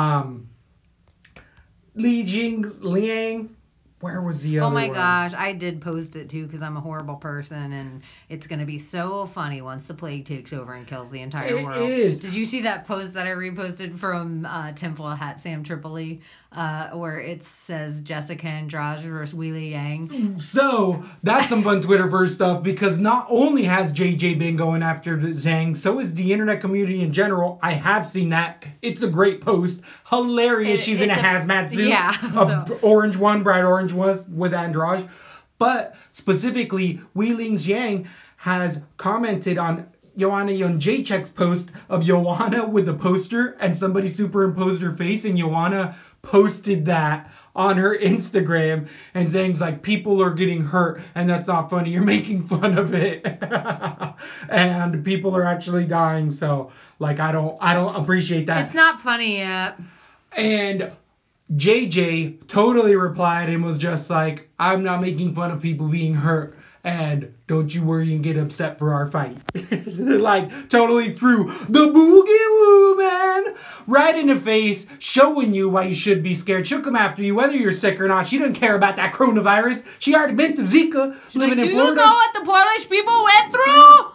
Liang. Where was the other Oh my ones? gosh, I did post it too because I'm a horrible person and it's going to be so funny once the plague takes over and kills the entire world. It is. Did you see that post that I reposted from Tinfoil Hat Sam Tripoli where it says Jessica Andrade versus Weili Yang? So, that's some fun Twitterverse stuff because not only has JJ been going after Zhang, so is the internet community in general. I have seen that. It's a great post. Hilarious. She's in a hazmat suit. Yeah. Orange one, bright orange one with Andrade. But specifically, Weili Zhang has commented on Joanna Jędrzejczyk's post of Joanna with the poster and somebody superimposed her face and Joanna posted that on her Instagram and Zhang's like, people are getting hurt and that's not funny. You're making fun of it. And people are actually dying. So like, I don't appreciate that. It's not funny yet. And JJ totally replied and was just like, I'm not making fun of people being hurt. And don't you worry and get upset for our fight. Like, totally threw the boogie woo, man, right in the face, showing you why you should be scared. She'll come after you, whether you're sick or not. She doesn't care about that coronavirus. She already been through Zika, living in Florida. Do you know what the Polish people went through?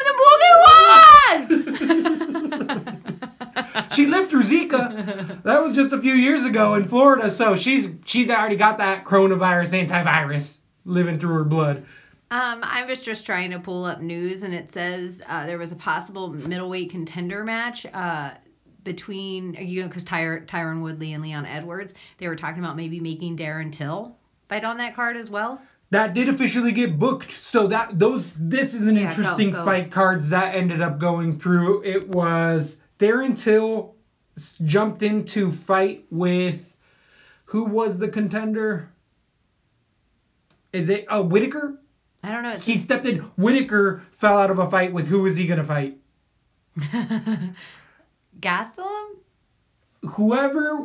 I am the boogie one! She lived through Zika. That was just a few years ago in Florida. So she's already got that coronavirus antivirus living through her blood. I was just trying to pull up news, and it says there was a possible middleweight contender match between, because Tyron Woodley and Leon Edwards. They were talking about maybe making Darren Till fight on that card as well. That did officially get booked, so this is an interesting fight cards that ended up going through. It was Darren Till jumped in to fight with, who was the contender? Is it Whitaker? I don't know. He stepped in. Whitaker fell out of a fight with, who was he going to fight? Gastelum? Whoever,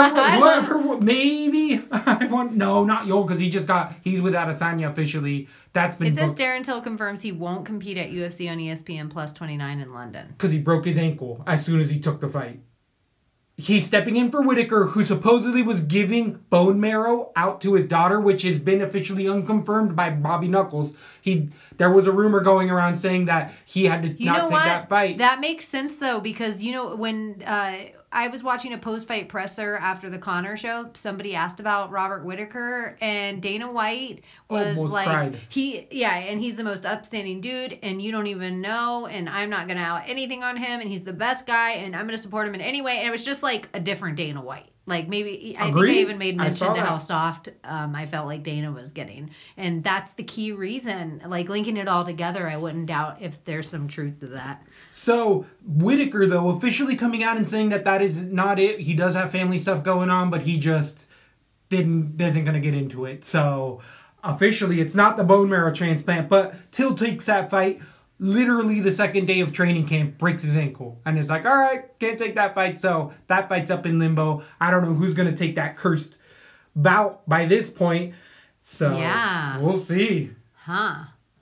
maybe. No, not Yoel, because he's with Adesanya officially. That's been booked. It says Darren Till confirms he won't compete at UFC on ESPN Plus 29 in London. Because he broke his ankle as soon as he took the fight. He's stepping in for Whitaker, who supposedly was giving bone marrow out to his daughter, which has been officially unconfirmed by Bobby Knuckles. There was a rumor going around saying that he had to not take that fight. That makes sense, though, because, when I was watching a post-fight presser after the Conor show, somebody asked about Robert Whitaker, and Dana White was almost like, cried. And he's the most upstanding dude, and you don't even know, and I'm not going to out anything on him, and he's the best guy, and I'm going to support him in any way, and it was just like a different Dana White. Like maybe I think Agreed. I even made I saw mention to how that. soft I felt like Dana was getting, and that's the key reason. Like linking it all together, I wouldn't doubt if there's some truth to that. So Whitaker, though, officially coming out and saying that is not it. He does have family stuff going on, but he just isn't gonna get into it. So officially, it's not the bone marrow transplant. But Till takes that fight. Literally the second day of training camp, breaks his ankle. And it's like, all right, can't take that fight. So that fight's up in limbo. I don't know who's going to take that cursed bout by this point. So Yeah. we'll see. Huh.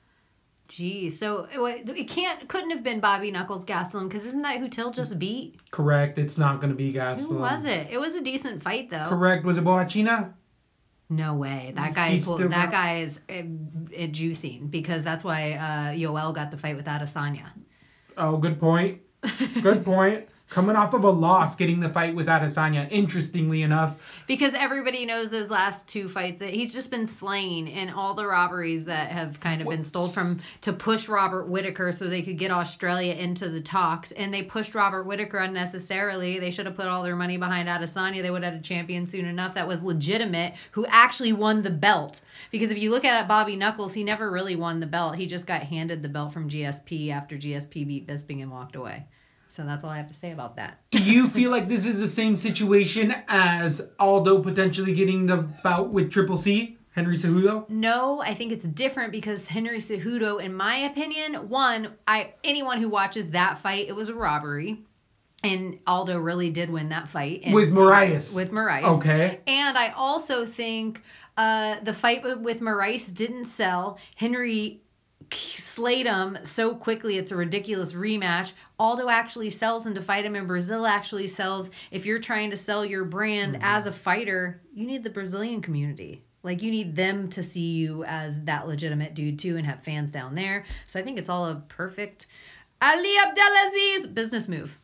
Gee, so couldn't have been Bobby Knuckles Gastelum, because isn't that who Till just beat? Correct. It's not going to be Gastelum. Who was it? It was a decent fight, though. Correct. Was it Boachina? No way. That guy He's still that not- guy is juicing, because that's why Yoel got the fight with Adesanya. Oh, good point. Good point. Coming off of a loss, getting the fight with Adesanya, interestingly enough. Because everybody knows those last two fights that he's just been slain in all the robberies that have kind of been stole from to push Robert Whitaker so they could get Australia into the talks. And they pushed Robert Whitaker unnecessarily. They should have put all their money behind Adesanya. They would have had a champion soon enough that was legitimate, who actually won the belt. Because if you look at Bobby Knuckles, he never really won the belt. He just got handed the belt from GSP after GSP beat Bisping and walked away. So that's all I have to say about that. Do you feel like this is the same situation as Aldo potentially getting the bout with Triple C, Henry Cejudo? No, I think it's different because Henry Cejudo, in my opinion, anyone who watches that fight, it was a robbery. And Aldo really did win that fight. With Moraes. With Moraes. Okay. And I also think the fight with Moraes didn't sell. Henry slayed him so quickly, it's a ridiculous rematch. Aldo actually sells, and to fight him in Brazil actually sells. If you're trying to sell your brand as a fighter, you need the Brazilian community. Like, you need them to see you as that legitimate dude too and have fans down there. So I think it's all a perfect Ali Abdelaziz business move.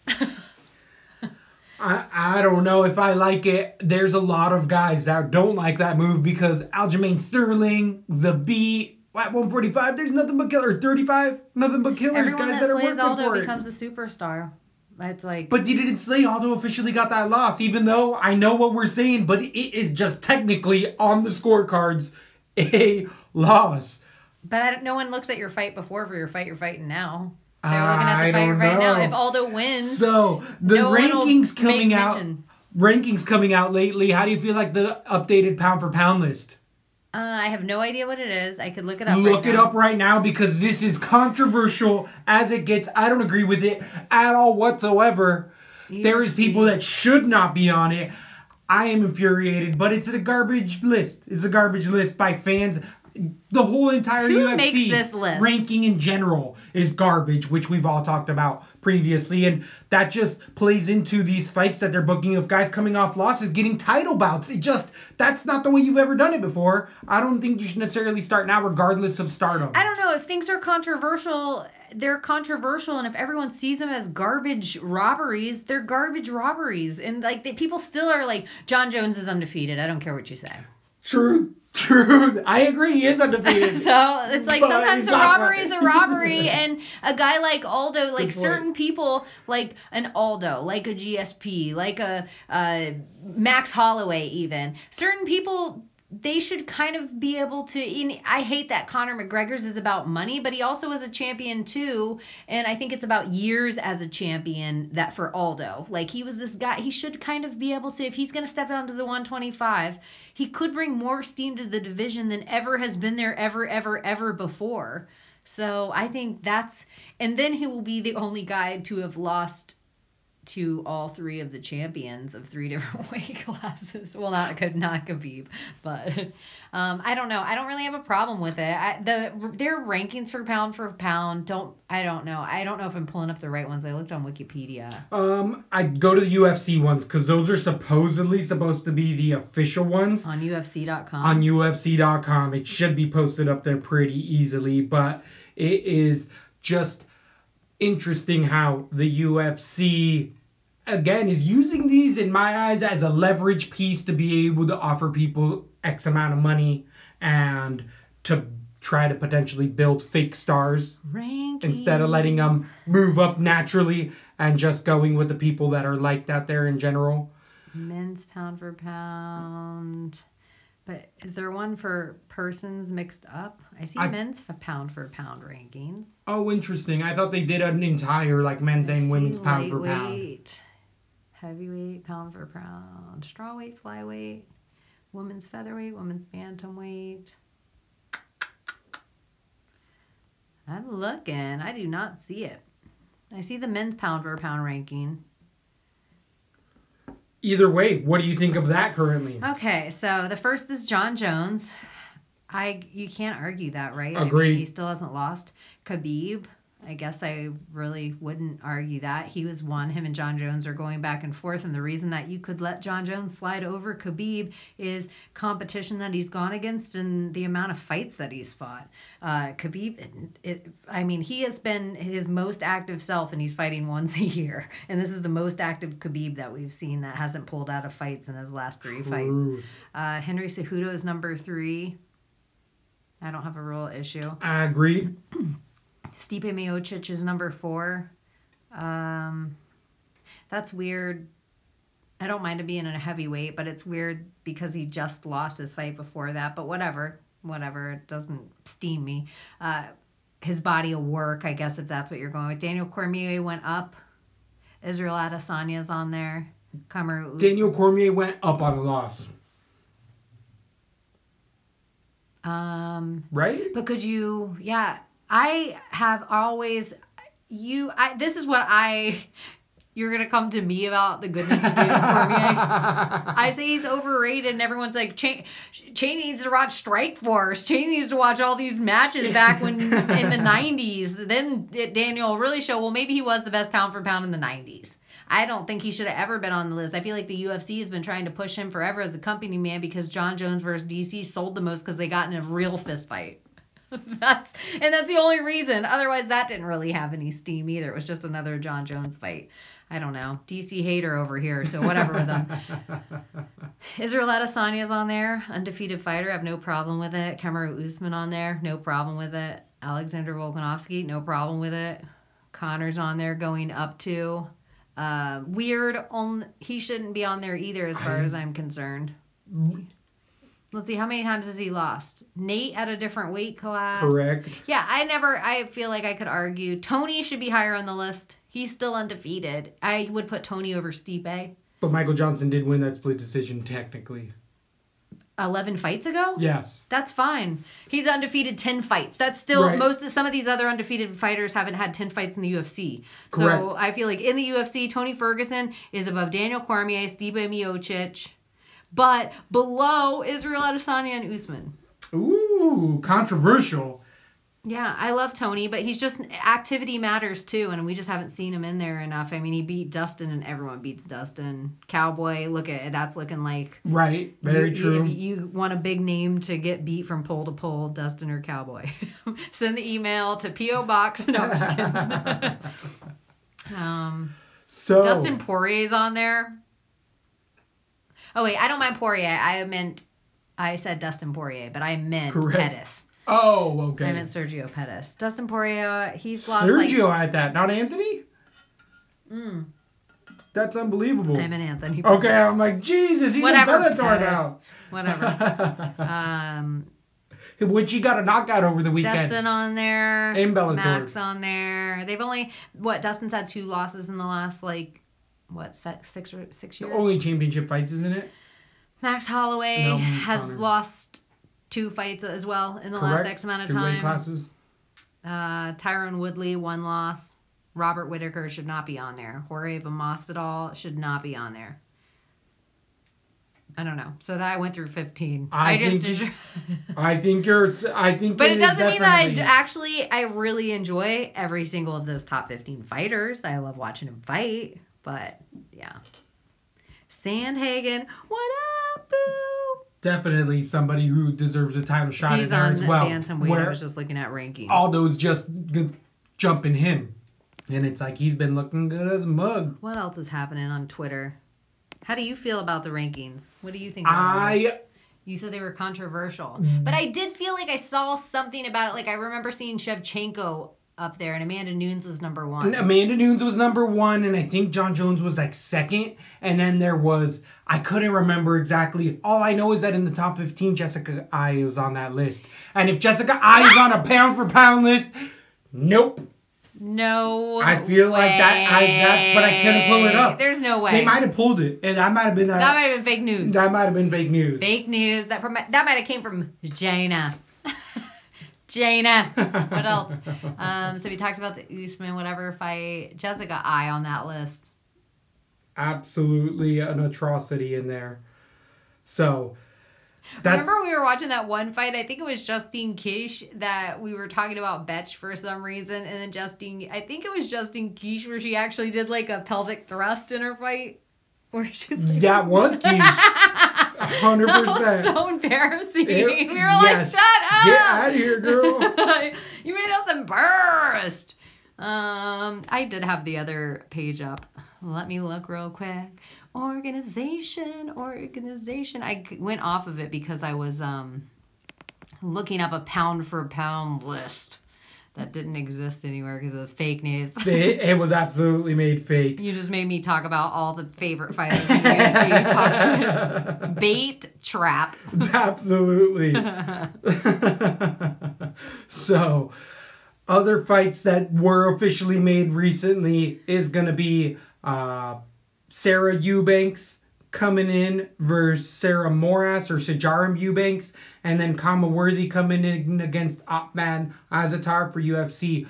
I don't know if I like it. There's a lot of guys that don't like that move because Aljamain Sterling, Zabit, at 145, there's nothing but killers. 35, nothing but killers. Everyone Guys that that are slays working Aldo for it. becomes a superstar. It's like, But he didn't slay. Aldo officially got that loss, even though I know what we're saying, but it is just technically on the scorecards a loss. but no one looks at your fight before for your fight you're fighting now. They're looking at the fight you're fighting now. If Aldo wins, So the no one will rankings coming make out. mention. Rankings coming out lately. How do you feel like the updated pound for pound list? I have no idea what it is. I could look it up. Look right it now. up right now because this is controversial as it gets. I don't agree with it at all whatsoever. There is people that should not be on it. I am infuriated, but it's a garbage list. It's a garbage list by fans. The whole entire Who UFC makes this list? ranking in general is garbage, which we've all talked about previously. And that just plays into these fights that they're booking of guys coming off losses, getting title bouts. That's not the way you've ever done it before. I don't think you should necessarily start now regardless of stardom. I don't know. If things are controversial, they're controversial. And if everyone sees them as garbage robberies, they're garbage robberies. And like people still are like, John Jones is undefeated. I don't care what you say. True. I agree. He is undefeated. So it's like But sometimes he's a not robbery is a robbery, and a guy like Aldo, like point. certain people, like an Aldo, like a GSP, like a Max Holloway, even certain people. They should kind of be able to. I hate that Conor McGregor's is about money, but he also is a champion too. And I think it's about years as a champion that for Aldo. Like, he was this guy. He should kind of be able to, if he's going to step down to the 125, he could bring more steam to the division than ever has been there ever before. So I think and then he will be the only guy to have lost to all three of the champions of three different weight classes. Well, not Khabib, but I don't know. I don't really have a problem with it. Their rankings for pound, I don't know. I don't know if I'm pulling up the right ones. I looked on Wikipedia. I go to the UFC ones because those are supposedly supposed to be the official ones. On UFC.com. On UFC.com. It should be posted up there pretty easily, but it is just interesting how the UFC, again, is using these, in my eyes, as a leverage piece to be able to offer people X amount of money and to try to potentially build fake stars Rankings. instead of letting them move up naturally and just going with the people that are liked out there in general. Men's pound for pound. But is there one for persons mixed up? I see men's pound for pound rankings. Oh, interesting. I thought they did an entire like men's and women's pound for pound. Heavyweight, pound for pound, strawweight, flyweight, women's featherweight, women's bantamweight. I'm looking. I do not see it. I see the men's pound for pound ranking. Either way, what do you think of that currently? Okay, so the first is Jon Jones. You can't argue that, right? Agreed. I mean, he still hasn't lost. Khabib, I guess I really wouldn't argue that. He was one. Him and Jon Jones are going back and forth, and the reason that you could let Jon Jones slide over Khabib is competition that he's gone against and the amount of fights that he's fought. Khabib, he has been his most active self, and he's fighting once a year. And this is the most active Khabib that we've seen that hasn't pulled out of fights in his last 3 fights. Henry Cejudo is number 3. I don't have a real issue. I agree. Stipe Miocic is number 4. That's weird. I don't mind it being in a heavyweight, but it's weird because he just lost his fight before that. But whatever. It doesn't steam me. His body of work, I guess, if that's what you're going with. Daniel Cormier went up. Israel Adesanya's on there. Kamaru Usman. Daniel Cormier went up on a loss. Right? But could you, I have always, this is what you're going to come to me about the goodness of Daniel Cormier. I say he's overrated and everyone's like, Cheney needs to watch Strikeforce. Cheney needs to watch all these matches back when in the 90s. Then Daniel really showed, well, maybe he was the best pound for pound in the 90s. I don't think he should have ever been on the list. I feel like the UFC has been trying to push him forever as a company man because Jon Jones versus DC sold the most because they got in a real fist fight. That's the only reason. Otherwise, that didn't really have any steam either. It was just another Jon Jones fight. I don't know. DC hater over here, so whatever with them. Israel Adesanya's on there. Undefeated fighter. I have no problem with it. Kamaru Usman on there. No problem with it. Alexander Volkanovski. No problem with it. Connor's on there going up to... he shouldn't be on there either as far as I'm concerned. Let's see, how many times has he lost? Nate at a different weight class. Correct. Yeah, I feel like I could argue Tony should be higher on the list. He's still undefeated. I would put Tony over Stipe. But Michael Johnson did win that split decision technically. 11 fights ago? Yes. That's fine. He's undefeated 10 fights. That's still right. Some of these other undefeated fighters haven't had 10 fights in the UFC. Correct. So I feel like in the UFC, Tony Ferguson is above Daniel Cormier, Stipe Miocic, but below Israel Adesanya and Usman. Ooh, controversial. Yeah, I love Tony, but he's just activity matters too, and we just haven't seen him in there enough. I mean, he beat Dustin, and everyone beats Dustin. Cowboy, look at it, that's looking like right. Very true. If you want a big name to get beat from pole to pole, Dustin or Cowboy. Send the email to P.O. Box. No, I'm just kidding. So Dustin Poirier's on there. Oh wait, I don't mind Poirier. I said Dustin Poirier, but I meant Pettis. Oh, okay. I meant Sergio Pettis. Dustin Poirier, he's lost Sergio had that, not Anthony? That's unbelievable. I meant Anthony. Okay, I'm like, Jesus, he's Whatever, in Bellator now. Whatever. Which he got a knockout over the weekend. Dustin on there. In Bellator. Max on there. They've only, Dustin's had 2 losses in the last, 6 years? Only championship fights, isn't it? Max Holloway has lost 2 fights as well in the last X amount of time. 2 weight classes. Tyron Woodley, 1 loss. Robert Whittaker should not be on there. Jorge Masvidal should not be on there. I don't know. So that I went through 15. I think But it doesn't mean that I really enjoy every single of those top 15 fighters. I love watching them fight. But yeah. Sandhagen, what up, boo? Definitely somebody who deserves a title shot in there as well. He's on bantamweight. I was just looking at rankings. All those just jumping him. And it's like he's been looking good as a mug. What else is happening on Twitter? How do you feel about the rankings? What do you think about it? You said they were controversial. But I did feel like I saw something about it. Like, I remember seeing Shevchenko up there, and Amanda Nunes was number 1. Amanda Nunes was number 1, and I think John Jones was like second. And then there was, I couldn't remember exactly. All I know is that in the top 15, Jessica Ai was on that list. And if Jessica Ai is on a pound for pound list, nope. No, I feel way. like that, but I couldn't pull it up. There's no way. They might have pulled it, and that might have been that might have been fake news. That might have been fake news. Fake news. That might have came from Jaina. Jaina. What else? So we talked about the Usman whatever fight. Jessica Ai on that list. Absolutely an atrocity in there. So. Remember we were watching that one fight? I think it was Justine Kish that we were talking about Betch for some reason. And then I think it was Justine Kish where she actually did like a pelvic thrust in her fight. Where she's like, that was Kish. 100%. That was so embarrassing. We were like, shut up. Get out of here, girl. You made us embarrassed. I did have the other page up. Let me look real quick. Organization. I went off of it because I was looking up a pound for pound list that didn't exist anywhere because it was fake news. It was absolutely made fake. You just made me talk about all the favorite fighters in the UFC. Talk shit. Bait trap. Absolutely. So, other fights that were officially made recently is going to be Sarah Eubanks coming in versus Sarah Moras or Sajaram Eubanks, and then Kama Worthy coming in against Ottman Azatar for UFC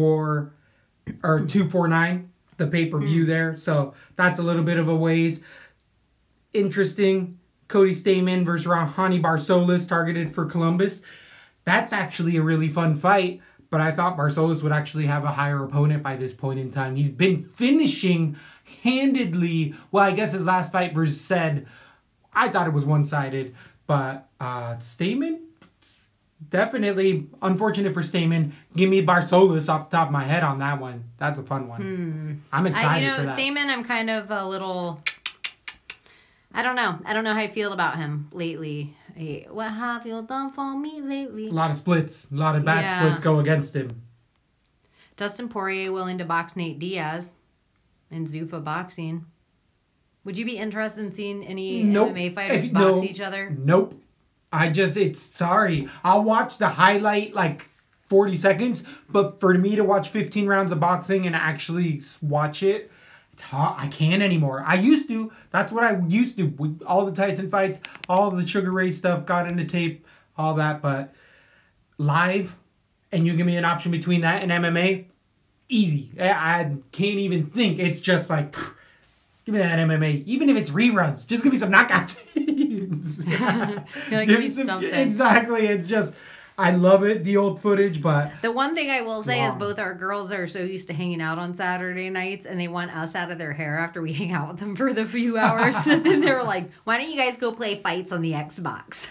249, the pay-per-view there. So that's a little bit of a ways. Interesting. Cody Stamann versus Rahani Barsolas targeted for Columbus. That's actually a really fun fight, but I thought Barsolas would actually have a higher opponent by this point in time. He's been finishing handedly. Well, I guess his last fight versus Said, I thought it was one-sided, but Stamann, definitely unfortunate for Stamann. Give me Barsolas off the top of my head on that one. That's a fun one. I'm excited for that. Stamann, I'm kind of a little, I don't know how I feel about him lately. What have you done for me lately? A lot of splits, a lot of bad splits go against him. Dustin Poirier willing to box Nate Diaz in Zuffa Boxing. Would you be interested in seeing any MMA fighters box each other? Nope. Sorry. I'll watch the highlight like 40 seconds, but for me to watch 15 rounds of boxing and actually watch it, it's hard. I can't anymore. I used to. That's what I used to. With all the Tyson fights, all the Sugar Ray stuff, got into tape, all that, but live, and you give me an option between that and MMA, easy. I can't even think. It's just like, give me that MMA. Even if it's reruns, just give me some knockout teams. Give me something. Exactly. It's just, I love it, the old footage, but... The one thing I will say is both our girls are so used to hanging out on Saturday nights, and they want us out of their hair after we hang out with them for the few hours. And then they were like, why don't you guys go play fights on the Xbox?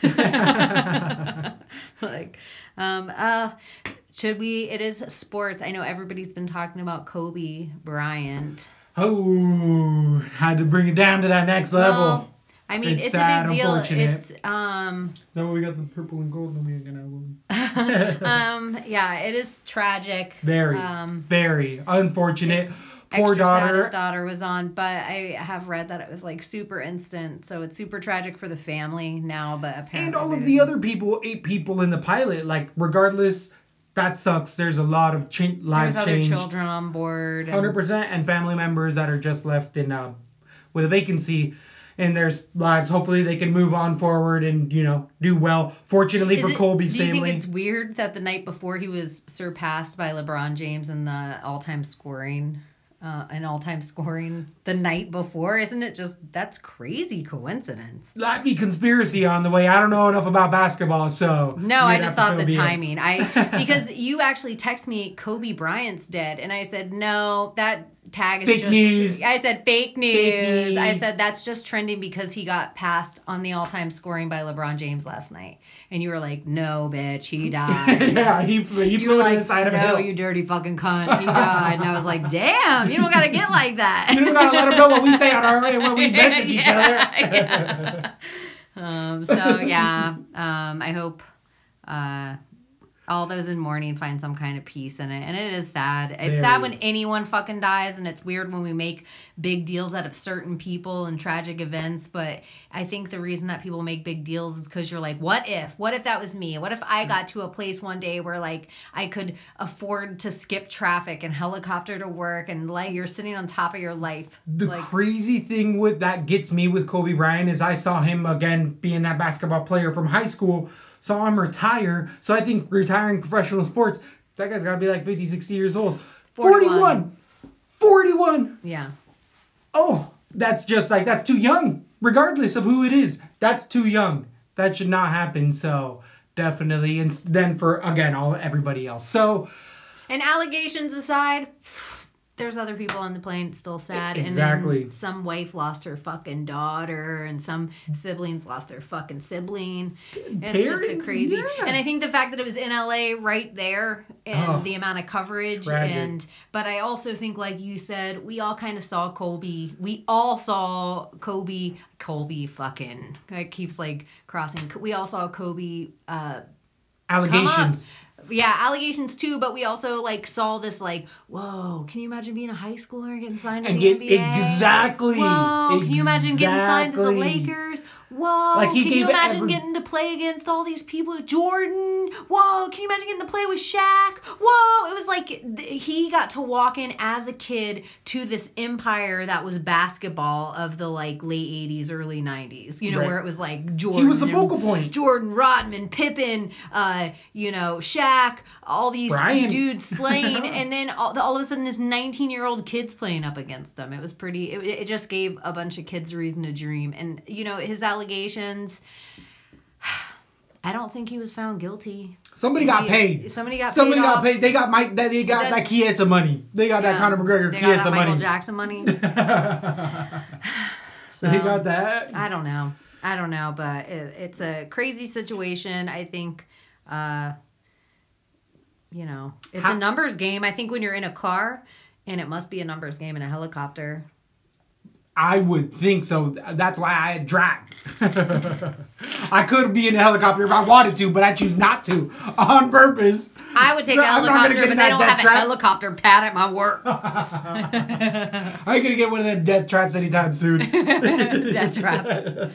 Should we? It is sports. I know everybody's been talking about Kobe Bryant. Oh, had to bring it down to that next level. Well, I mean, it's sad, a big deal. unfortunate. It's No, we got the purple and gold. Then we gonna yeah, it is tragic. Very unfortunate. Poor daughter. His daughter was on, but I have read that it was like super instant, so it's super tragic for the family now. But apparently, and all of the other people, 8 people in the pilot, like regardless. That sucks. There's a lot of lives changed. There's other children on board. 100%, and family members that are just left in with a vacancy in their lives. Hopefully they can move on forward and, do well. Fortunately for Colby's family. Do you think it's weird that the night before he was surpassed by LeBron James in the all-time scoring the night before? Isn't it just, that's crazy coincidence? That'd be conspiracy on the way. I don't know enough about basketball, so... No, I just thought the timing. Because you actually text me, Kobe Bryant's dead, and I said, no, that tag is fake news. I said, fake news. I said, that's just trending because he got passed on the all-time scoring by LeBron James last night. And you were like, no, bitch, he died. Yeah, he flew to the side of a hill. No, you dirty fucking cunt, he died. And I was like, damn, you don't gotta get like that. You don't gotta let him know what we say on our when we message each other. I hope all those in mourning find some kind of peace in it, and it is sad. It's Very. sad when anyone fucking dies, and it's weird when we make big deals out of certain people and tragic events, but I think the reason that people make big deals is because you're like, what if that was me? What if I got to a place one day where like I could afford to skip traffic and helicopter to work, and like you're sitting on top of your life. The like, crazy thing with that gets me with Kobe Bryant is I saw him again being that basketball player from high school, saw him retire. So I think retiring professional sports, that guy's got to be like 50, 60 years old. 41. yeah. Oh, that's just like, that's too young. Regardless of who it is, that's too young. That should not happen. So definitely. And then for, again, everybody else. So. And allegations aside, there's other people on the plane. It's still sad. Exactly. And then some wife lost her fucking daughter, and some siblings lost their fucking sibling. It's just a crazy. Yeah. And I think the fact that it was in LA right there, and the amount of coverage, tragic. but I also think, like you said, we all kind of saw Kobe. We all saw Kobe fucking. It keeps like crossing. We all saw Kobe. Allegations. Yeah, allegations too, but we also like saw this like, whoa, can you imagine being a high schooler and getting signed to the NBA? Exactly. Whoa, can you imagine getting signed to the Lakers? Whoa, Like can you imagine getting to play against all these people? Jordan. Whoa, can you imagine getting to play with Shaq? Whoa, it was like he got to walk in as a kid to this empire that was basketball of the like late 80s, early 90s. You know, where it was like Jordan. He was the focal point. Jordan, Rodman, Pippen, Shaq, all these dudes slain, and then all of a sudden this 19-year-old kid's playing up against them. It was pretty. It just gave a bunch of kids a reason to dream, and his allegations. I don't think he was found guilty. Somebody got paid. Somebody got paid. They got Mike. They got that Chiesa money. They got that Conor McGregor Chiesa money. Michael Jackson money. So they got that. I don't know, but it's a crazy situation. I think, it's a numbers game. I think when you're in a car, and it must be a numbers game in a helicopter. I would think so. That's why I drive. I could be in a helicopter if I wanted to, but I choose not to on purpose. I would take a helicopter, but they don't have a helicopter pad at my work. I ain't gonna get one of them death traps anytime soon. Death trap.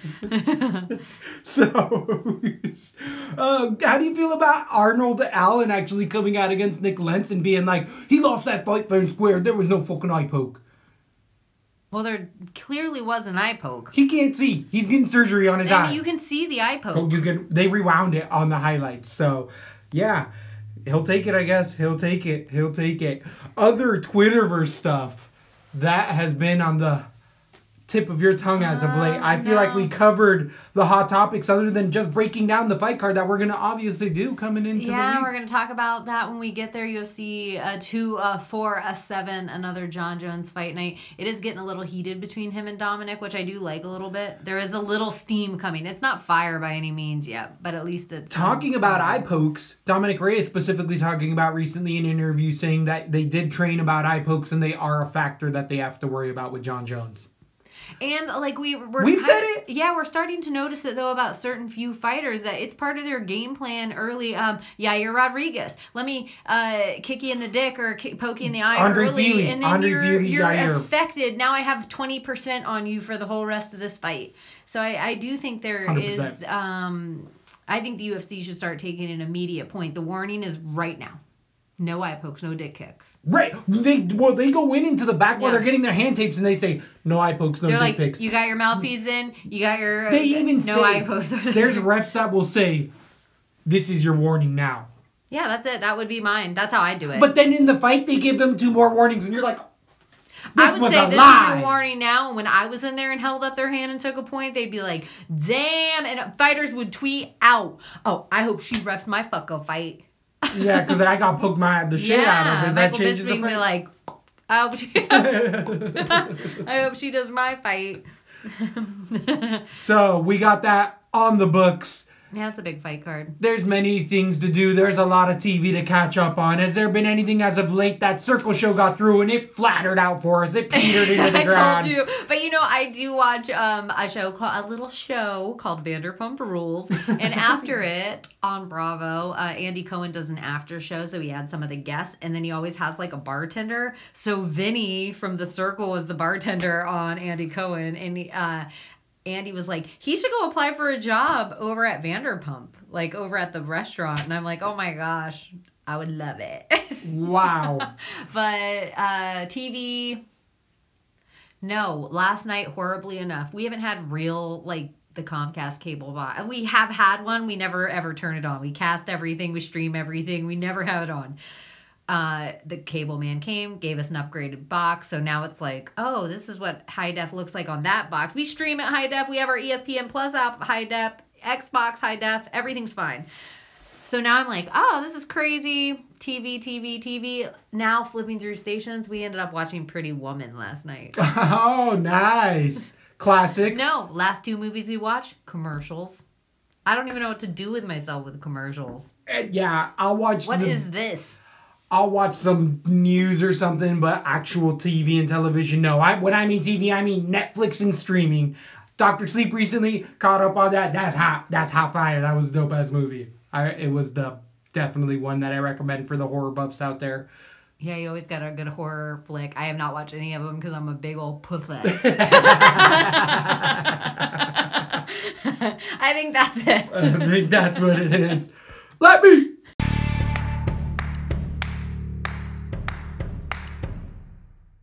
So, how do you feel about Arnold Allen actually coming out against Nick Lentz and being like, he lost that fight fair and square. There was no fucking eye poke. Well, there clearly was an eye poke. He can't see. He's getting surgery on his eye. You can see the eye poke. They rewound it on the highlights. So, yeah. He'll take it, I guess. He'll take it. Other Twitterverse stuff that has been on the tip of your tongue as of late. I feel like we covered the hot topics other than just breaking down the fight card that we're going to obviously do coming into the week. Yeah, we're going to talk about that when we get there. UFC 247, another Jon Jones fight night. It is getting a little heated between him and Dominic, which I do like a little bit. There is a little steam coming. It's not fire by any means yet, but at least it's... Talking about eye pokes, Dominic Reyes specifically talking about recently in an interview saying that they did train about eye pokes and they are a factor that they have to worry about with Jon Jones. And like we've said it. Yeah, we're starting to notice it though about certain few fighters that it's part of their game plan early. Yair Rodriguez, let me kick you in the dick or poke you in the eye Andre early, Fili. and then Andre you're Yair. affected. Now I have 20% on you for the whole rest of this fight. So I do think there 100%. is. I think the UFC should start taking an immediate point. The warning is right now. No eye pokes, no dick kicks. Right. They go into the back while they're getting their hand tapes and they say, no eye pokes, no dick picks. You got your mouthpiece in, you got your... They even no eye pokes. There's refs that will say, this is your warning now. Yeah, that's it. That would be mine. That's how I do it. But then in the fight, they give them 2 more warnings and you're like, I would say this is your warning now. And when I was in there and held up their hand and took a point, they'd be like, damn. And fighters would tweet out, oh, I hope she refs my fucko fight. Yeah, because I got poked the shit out of it. That Michael changes the Bisping fight. be like, I hope she does my fight. So we got that on the books. Yeah, it's a big fight card. There's many things to do. There's a lot of TV to catch up on. Has there been anything as of late? That Circle show got through and it flattered out for us. It petered into the ground. I told you. But I do watch a little show called Vanderpump Rules. And after it, on Bravo, Andy Cohen does an after show. So he had some of the guests. And then he always has like a bartender. So Vinny from The Circle was the bartender on Andy Cohen. And Andy was like, he should go apply for a job over at Vanderpump, like over at the restaurant. And I'm like, oh my gosh, I would love it. Wow. But TV, no. Last night, horribly enough, we haven't had real, like, the Comcast cable box. We have had one. We never ever turn it on. We cast everything. We stream everything. We never have it on. The cable man came, gave us an upgraded box. So now it's like, oh, this is what high def looks like on that box. We stream at high def. We have our ESPN Plus app high def, Xbox high def. Everything's fine. So now I'm like, oh, this is crazy. TV. Now flipping through stations, we ended up watching Pretty Woman last night. Oh, nice. Classic. No, last 2 movies we watched, commercials. I don't even know what to do with myself with commercials. Yeah, I'll watch. What is this? I'll watch some news or something, but actual TV and television, no. When I mean TV, I mean Netflix and streaming. Dr. Sleep recently caught up on that. That's hot fire. That was a dope-ass movie. It was definitely one that I recommend for the horror buffs out there. Yeah, you always got a good horror flick. I have not watched any of them because I'm a big old pussy. I think that's it. I think that's what it is. Let me